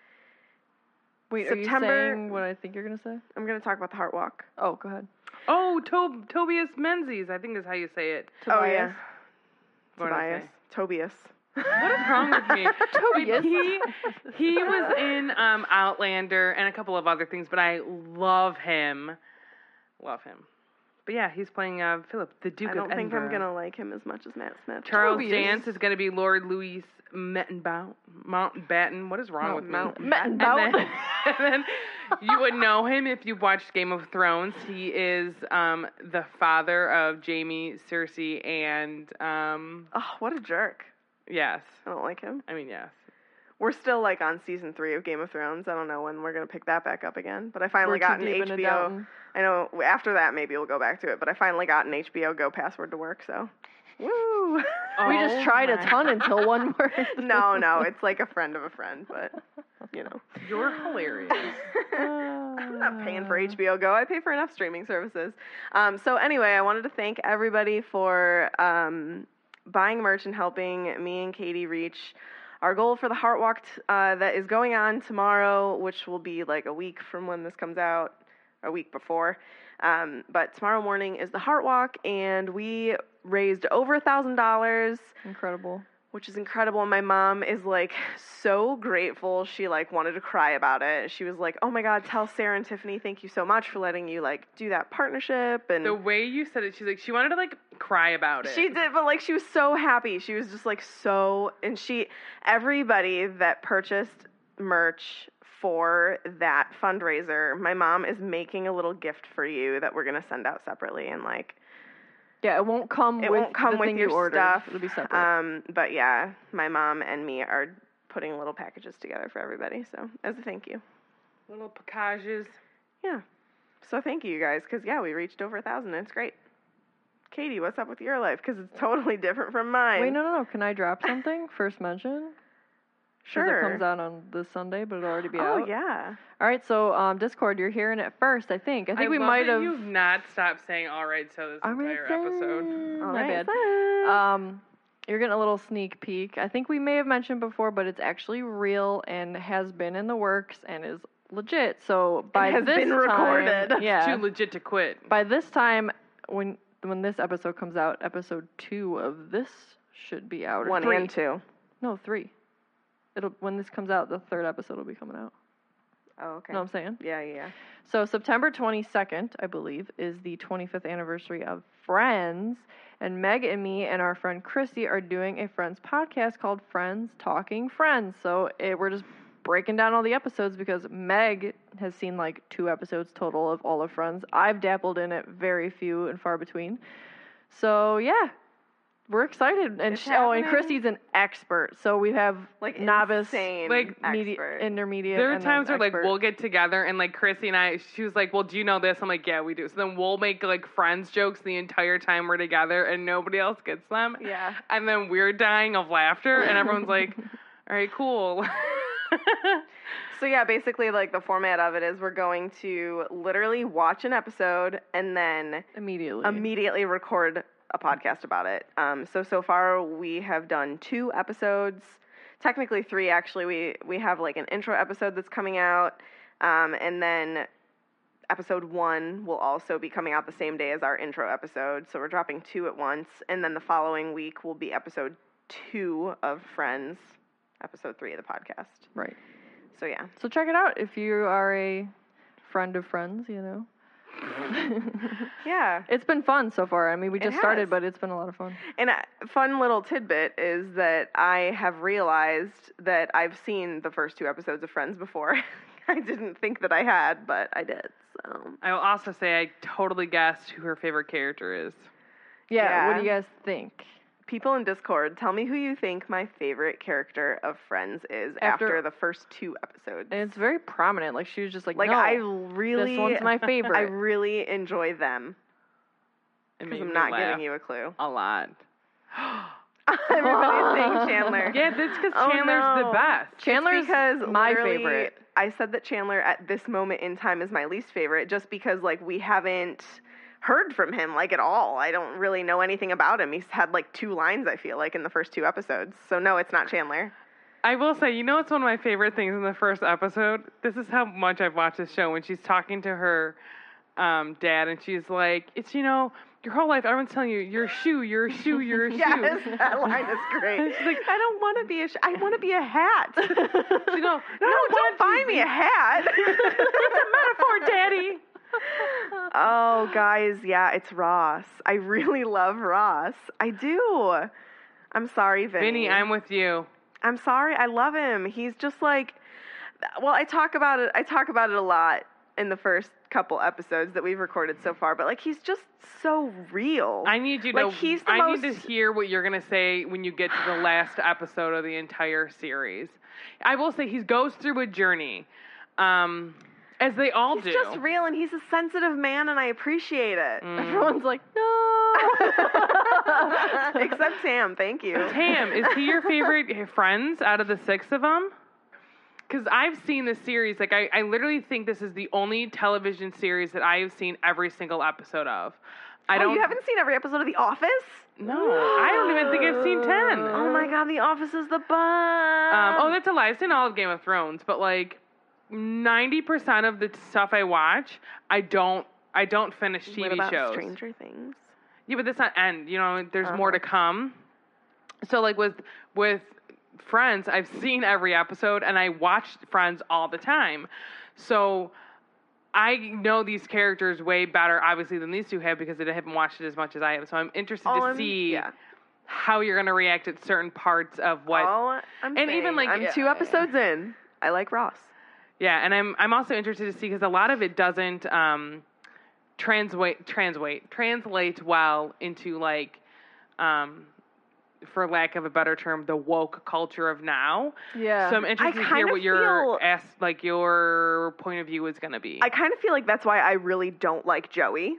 Wait, September, are you saying what I think you're going to say? I'm going to talk about the Heart Walk. Oh, go ahead. Oh, Tobias Menzies, I think is how you say it. Tobias. Oh, yeah. Tobias. Tobias. What is wrong with me? Tobias. He was in Outlander and a couple of other things, but I love him. Love him. But yeah, he's playing Philip, the Duke of Edinburgh. I don't think I'm going to like him as much as Matt Smith. Charles Dance is going to be Lord Louis Mountbatten. What is wrong with me? Mountbatten. And then you would know him if you've watched Game of Thrones. He is the father of Jaime, Cersei, and... oh, what a jerk. Yes. I don't like him. I mean, yes. We're still like on season 3 of Game of Thrones. I don't know when we're going to pick that back up again. But I finally got an HBO. I know after that maybe we'll go back to it. But I finally got an HBO Go password to work, so... Woo! We just tried a ton until one word. No, it's like a friend of a friend, but, you know. You're hilarious. I'm not paying for HBO Go. I pay for enough streaming services. So anyway, I wanted to thank everybody for buying merch and helping me and Katie reach our goal for the Heart Walk that is going on tomorrow, which will be like a week from when this comes out, a week before. But tomorrow morning is the Heart Walk, and we raised over $1,000. Incredible. Which is incredible. And my mom is like so grateful. She like wanted to cry about it. She was like, "Oh my God, tell Sarah and Tiffany thank you so much for letting you like do that partnership." And the way you said it, she's like, she wanted to like cry about it. She did, but like she was so happy. She was just like so, and everybody that purchased merch for that fundraiser, my mom is making a little gift for you that we're gonna send out separately, and like. Yeah, it won't come with your stuff. It'll be separate. But yeah, my mom and me are putting little packages together for everybody, so as a thank you. Little packages. Yeah. So thank you guys, because yeah, we reached over 1,000, and it's great. Katie, what's up with your life? Because it's totally different from mine. Wait, no. Can I drop something? First mention? Sure. It comes out on this Sunday, but it'll already be out. Oh, yeah. All right, so Discord, you're hearing it first, I think. I think we might have... You've not stopped saying all right so this entire episode. Oh, my bad. You're getting a little sneak peek. I think we may have mentioned before, but it's actually real and has been in the works and is legit. So by this time... It has been recorded. Yeah. It's too legit to quit. By this time, when this episode comes out, episode 2 of this should be out. 1 and 2. No, 3. When this comes out, the 3rd episode will be coming out. Oh, okay. Know what I'm saying? Yeah. So September 22nd, I believe, is the 25th anniversary of Friends. And Meg and me and our friend Christy are doing a Friends podcast called Friends Talking Friends. So we're just breaking down all the episodes because Meg has seen like 2 episodes total of all of Friends. I've dabbled in it, very few and far between. So, yeah. We're excited, and and Christy's an expert. So we have like novice, like intermediate. There are times where like we'll get together and like Christy and I, she was like, "Well, do you know this?" I'm like, "Yeah, we do." So then we'll make like Friends jokes the entire time we're together, and nobody else gets them. Yeah. And then we're dying of laughter, and everyone's like, "All right, cool." So yeah, basically like the format of it is we're going to literally watch an episode and then immediately record a podcast about it. So far we have done 2 episodes, technically 3 actually. We have like an intro episode that's coming out, and then episode 1 will also be coming out the same day as our intro episode. So we're dropping 2 at once, and then the following week will be episode 2 of Friends, episode 3 of the podcast. Right. So yeah. So check it out if you are a friend of Friends, you know. Yeah. It's been fun so far. I mean, we just started, but it's been a lot of fun. And a fun little tidbit is that I have realized that I've seen the first 2 episodes of Friends before. I didn't think that I had, but I did. So I will also say I totally guessed who her favorite character is. Yeah. What do you guys think? People in Discord, tell me who you think my favorite character of Friends is after the first 2 episodes. And it's very prominent. Like, she was just like, no, this one's my favorite. I really enjoy them. Because I'm not giving you a clue. A lot. Everybody's saying Chandler. Yeah, that's because Chandler's the best. Chandler's my favorite. I said that Chandler at this moment in time is my least favorite just because, like, we haven't heard from him, like, at all. I don't really know anything about him. He's had, like, 2 lines, I feel like, in the first 2 episodes. So, no, it's not Chandler. I will say, it's one of my favorite things in the first episode. This is how much I've watched this show. When she's talking to her dad, and she's like, it's, your whole life, everyone's telling you, you're a shoe, you're a shoe, you're a shoe. Yes, that line is great. She's like, I don't want to be I want to be a hat. No, don't buy me a hat. It's a metaphor, Daddy. Oh, guys, yeah, it's Ross. I really love Ross. I do. I'm sorry, Vinny. Vinny, I'm with you. I'm sorry. I love him. He's just like, well, I talk about it a lot in the first couple episodes that we've recorded so far, but like he's just so real. I need you to need to hear what you're going to say when you get to the last episode of the entire series. I will say he goes through a journey. As they all do. He's just real, and he's a sensitive man, and I appreciate it. Everyone's like, no. Except Tam, thank you. Tam, is he your favorite Friends out of the 6 of them? Because I've seen this series. Like, I literally think this is the only television series that I have seen every single episode of. You haven't seen every episode of The Office? No, I don't even think I've seen 10. Oh, my God, The Office is the best. That's a lie. I've seen all of Game of Thrones, but, like, 90% of the stuff I watch, I don't finish TV what about shows. Stranger Things? Yeah, but that's not end. There's more to come. So like with Friends, I've seen every episode and I watch Friends all the time. So I know these characters way better, obviously, than these two have because they haven't watched it as much as I have. So I'm interested to see how you're going to react at certain parts of what. I'm 2 episodes in. I like Ross. Yeah, and I'm also interested to see because a lot of it doesn't translate well into like, for lack of a better term, the woke culture of now. Yeah. So I'm interested to hear what your point of view is going to be. I kind of feel like that's why I really don't like Joey.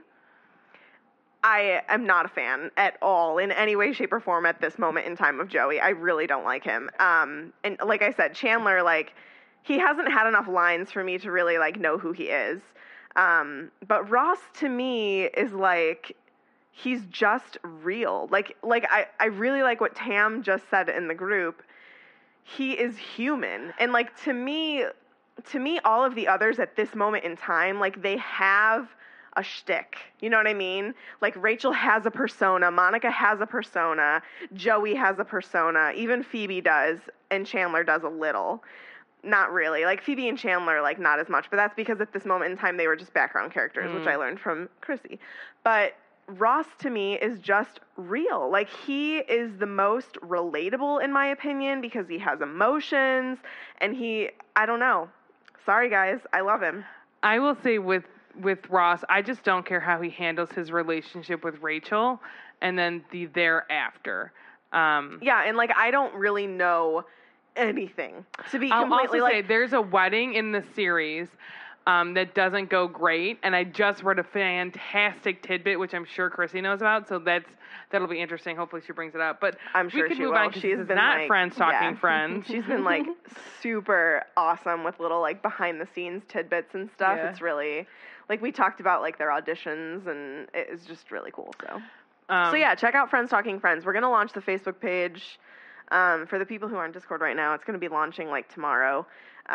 I am not a fan at all in any way, shape, or form at this moment in time of Joey. I really don't like him. And like I said, Chandler, like, he hasn't had enough lines for me to really, like, know who he is. But Ross, to me, is, like, he's just real. Like I really like what Tam just said in the group. He is human. And, like, to me, all of the others at this moment in time, like, they have a shtick. You know what I mean? Like, Rachel has a persona. Monica has a persona. Joey has a persona. Even Phoebe does. And Chandler does a little. Not really. Like, Phoebe and Chandler, like, not as much. But that's because at this moment in time, they were just background characters, which I learned from Chrissy. But Ross, to me, is just real. Like, he is the most relatable, in my opinion, because he has emotions. And I don't know. Sorry, guys. I love him. I will say with Ross, I just don't care how he handles his relationship with Rachel and then the thereafter. Yeah, and, like, I don't really know anything. To be completely, I'll also like, say there's a wedding in the series that doesn't go great, and I just read a fantastic tidbit, which I'm sure Chrissy knows about, so that'll be interesting. Hopefully she brings it up. But I'm sure we can she move will. on. She's been not like, Friends talking Friends. She's been, like, super awesome with little, like, behind-the-scenes tidbits and stuff. Yeah. It's really, like, we talked about, like, their auditions, and it's just really cool, so. So, yeah, check out Friends Talking Friends. We're going to launch the Facebook page. For the people who are on Discord right now, it's going to be launching, like, tomorrow.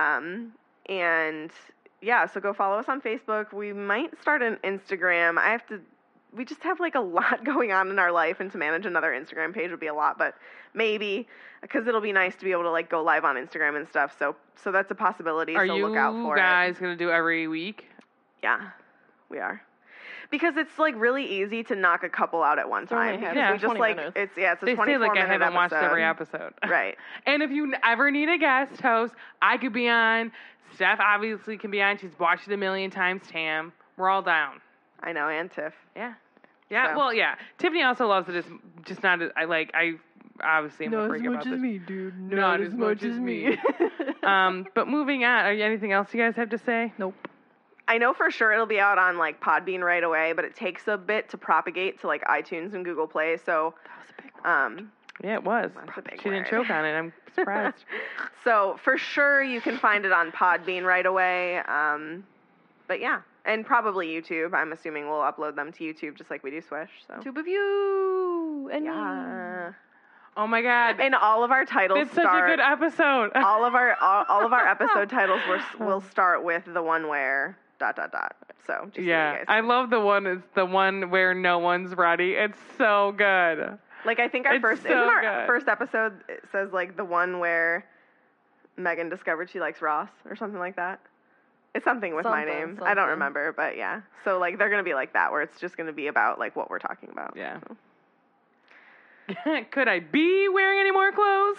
And, yeah, so go follow us on Facebook. We might start an Instagram. We just have, like, a lot going on in our life, and to manage another Instagram page would be a lot, but maybe, because it'll be nice to be able to, like, go live on Instagram and stuff. So that's a possibility, so look out for it. Are you guys going to do every week? Yeah, we are. Because it's, like, really easy to knock a couple out at one time. Yeah, we just, like, minutes. it's a 24-minute They say, like, I haven't episode. watched every episode. Right. And if you ever need a guest host, I could be on. Steph obviously can be on. She's watched it a million times. Tam. We're all down. I know, and Tiff. Yeah. Yeah, so. Well, yeah. Tiffany also loves it. It's just not, I obviously am a freak about this. Not as much as me, dude. Not as much as me. But moving on, anything else you guys have to say? Nope. I know for sure it'll be out on, like, Podbean right away, but it takes a bit to propagate to, like, iTunes and Google Play, so, Yeah, it was. She didn't choke on it. I'm surprised. So for sure you can find it on Podbean right away. But yeah, and probably YouTube. I'm assuming we'll upload them to YouTube just like we do Swish. So Tube of you and yeah. Oh my God! And all of our titles. It's such a good episode. all of our episode titles will start with the one where ... So just so you guys I love the one. It's the one where no one's ready. It's so good. Like I think our first episode it says like the one where Megan discovered she likes Ross or something like that. It's something with my name. I don't remember, but yeah. So like they're gonna be like that where it's just gonna be about like what we're talking about. Yeah. So. Could I be wearing any more clothes?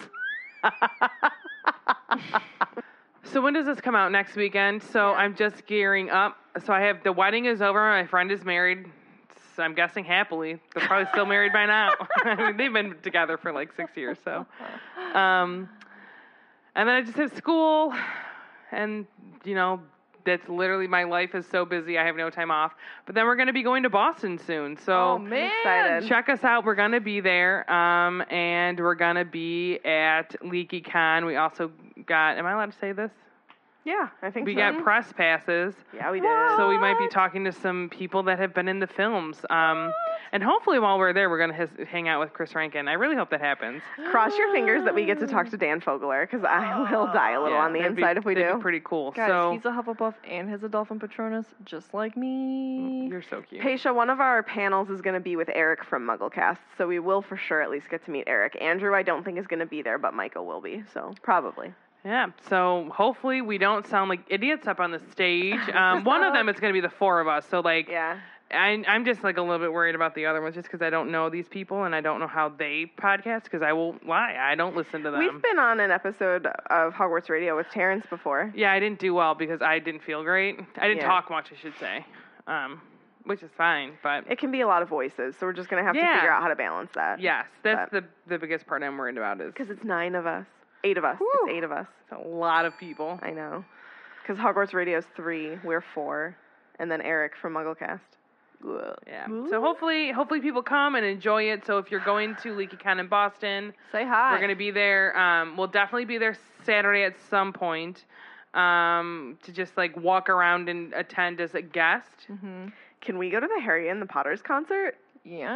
So when does this come out? Next weekend? So I'm just gearing up. So I have the wedding is over. My friend is married. So I'm guessing happily. They're probably still married by now. I mean, they've been together for like 6 years. So, and then I just have school, and that's literally my life is so busy. I have no time off. But then we're going to be going to Boston soon. So man, check us out. We're going to be there. And we're going to be at LeakyCon. We also got, am I allowed to say this? Yeah, I think we got press passes. Yeah, we did. So we might be talking to some people that have been in the films. And hopefully while we're there, we're going to hang out with Chris Rankin. I really hope that happens. Cross your fingers that we get to talk to Dan Fogler, because I will die a little on the inside if we do. That'd be pretty cool. Guys, he's a Hufflepuff and has a Dolphin Patronus, just like me. You're so cute. Paisha, one of our panels is going to be with Eric from Mugglecast, so we will for sure at least get to meet Eric. Andrew, I don't think is going to be there, but Michael will be, so probably. Yeah, so hopefully we don't sound like idiots up on the stage. One of them is going to be the four of us, so like, yeah. I'm just like a little bit worried about the other ones just because I don't know these people and I don't know how they podcast because I won't lie, I don't listen to them. We've been on an episode of Hogwarts Radio with Terrence before. Yeah, I didn't do well because I didn't feel great. I didn't talk much, I should say, which is fine, but... It can be a lot of voices, so we're just going to have to figure out how to balance that. Yes, that's the biggest part I'm worried about is... Because it's 9 of us. 8 of us. Whew. It's 8 of us. It's a lot of people. I know. Because Hogwarts Radio is 3, we're 4, and then Eric from Mugglecast. Yeah. So hopefully people come and enjoy it. So if you're going to LeakyCon in Boston, say hi. We're going to be there. We'll definitely be there Saturday at some point to just like walk around and attend as a guest. Mm-hmm. Can we go to the Harry and the Potters concert? Yeah.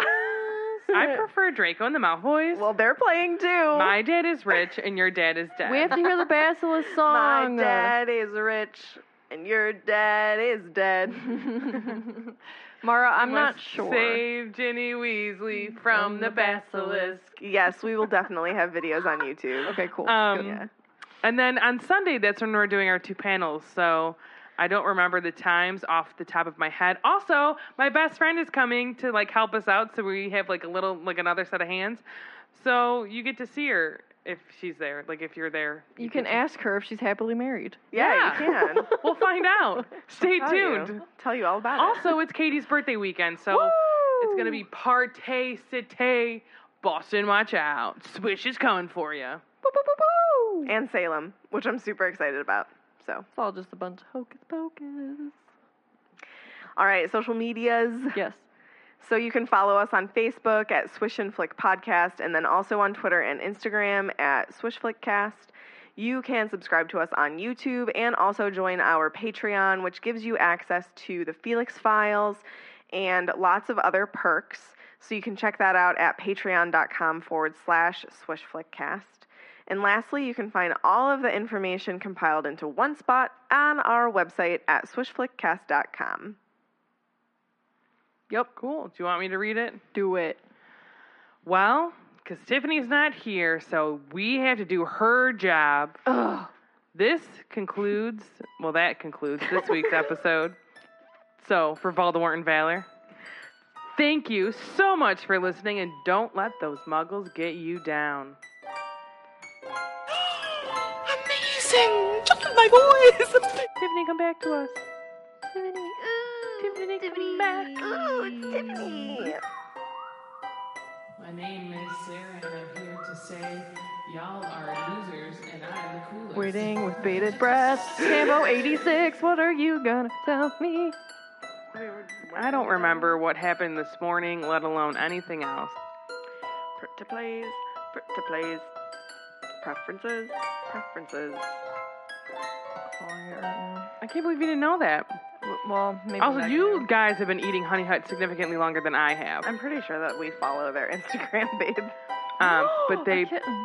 I prefer Draco and the Malfoys. Well, they're playing too. My dad is rich and your dad is dead. We have to hear the Basilisk song. My dad is rich. And your dad is dead. Mara, I'm not sure. Save Ginny Weasley from the basilisk. Yes, we will definitely have videos on YouTube. Okay, cool. Yeah. And then on Sunday, that's when we're doing our 2 panels. So I don't remember the times off the top of my head. Also, my best friend is coming to like help us out. So we have like a little, like another set of hands. So you get to see her. If she's there, like if you're there. You can ask her if she's happily married. Yeah. You can. We'll find out. Stay tuned. Tell you all about it. Also, it's Katie's birthday weekend, so it's going to be Partay Cité. Boston, watch out. Swish is coming for you. Boo, boo, boo, boo. And Salem, which I'm super excited about. So it's all just a bunch of hocus pocus. All right, social medias. Yes. So you can follow us on Facebook at Swish and Flick Podcast, and then also on Twitter and Instagram at SwishFlickCast. You can subscribe to us on YouTube and also join our Patreon, which gives you access to the Felix Files and lots of other perks. So you can check that out at patreon.com/SwishFlickCast. And lastly, you can find all of the information compiled into one spot on our website at SwishFlickCast.com. Yep, cool. Do you want me to read it? Do it. Well, because Tiffany's not here, so we have to do her job. Ugh. That concludes this week's episode. So, for Voldemort and Valor, thank you so much for listening, and don't let those muggles get you down. Amazing! Just my voice! Tiffany, come back to us. Tiffany. Tiffany, come back. Oh, it's Tiffany. My name is Sarah, and I'm here to say y'all are losers, and I'm the coolest. Waiting with bated breath. Sambo 86, what are you gonna tell me? I don't remember what happened this morning, let alone anything else. Pretty please. Pretty please. Preferences. Preferences. Calling it right now. I can't believe you didn't know that. Well, maybe. Also, you guys have been eating Honey Hut significantly longer than I have. I'm pretty sure that we follow their Instagram, babe. But they.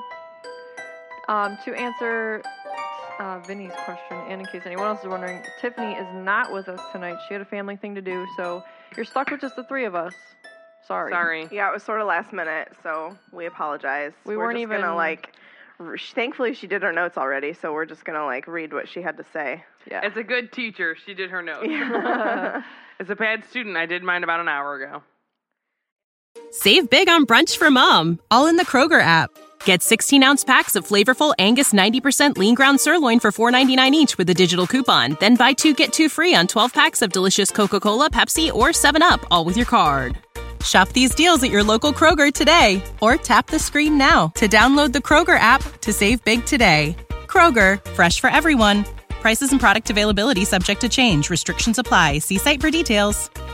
To answer Vinny's question, and in case anyone else is wondering, Tiffany is not with us tonight. She had a family thing to do, so you're stuck with just the three of us. Sorry. Yeah, it was sort of last minute, so we apologize. We weren't just even gonna thankfully she did her notes already, so we're just gonna read what she had to say. Yeah. As a good teacher, she did her notes. Yeah. As a bad student, I did mine about an hour ago. Save big on brunch for mom, all in the Kroger app. Get 16-ounce packs of flavorful Angus 90% lean ground sirloin for $4.99 each with a digital coupon. Then buy 2, get 2 free on 12 packs of delicious Coca-Cola, Pepsi, or 7-Up, all with your card. Shop these deals at your local Kroger today, or tap the screen now to download the Kroger app to save big today. Kroger, fresh for everyone. Prices and product availability subject to change. Restrictions apply. See site for details.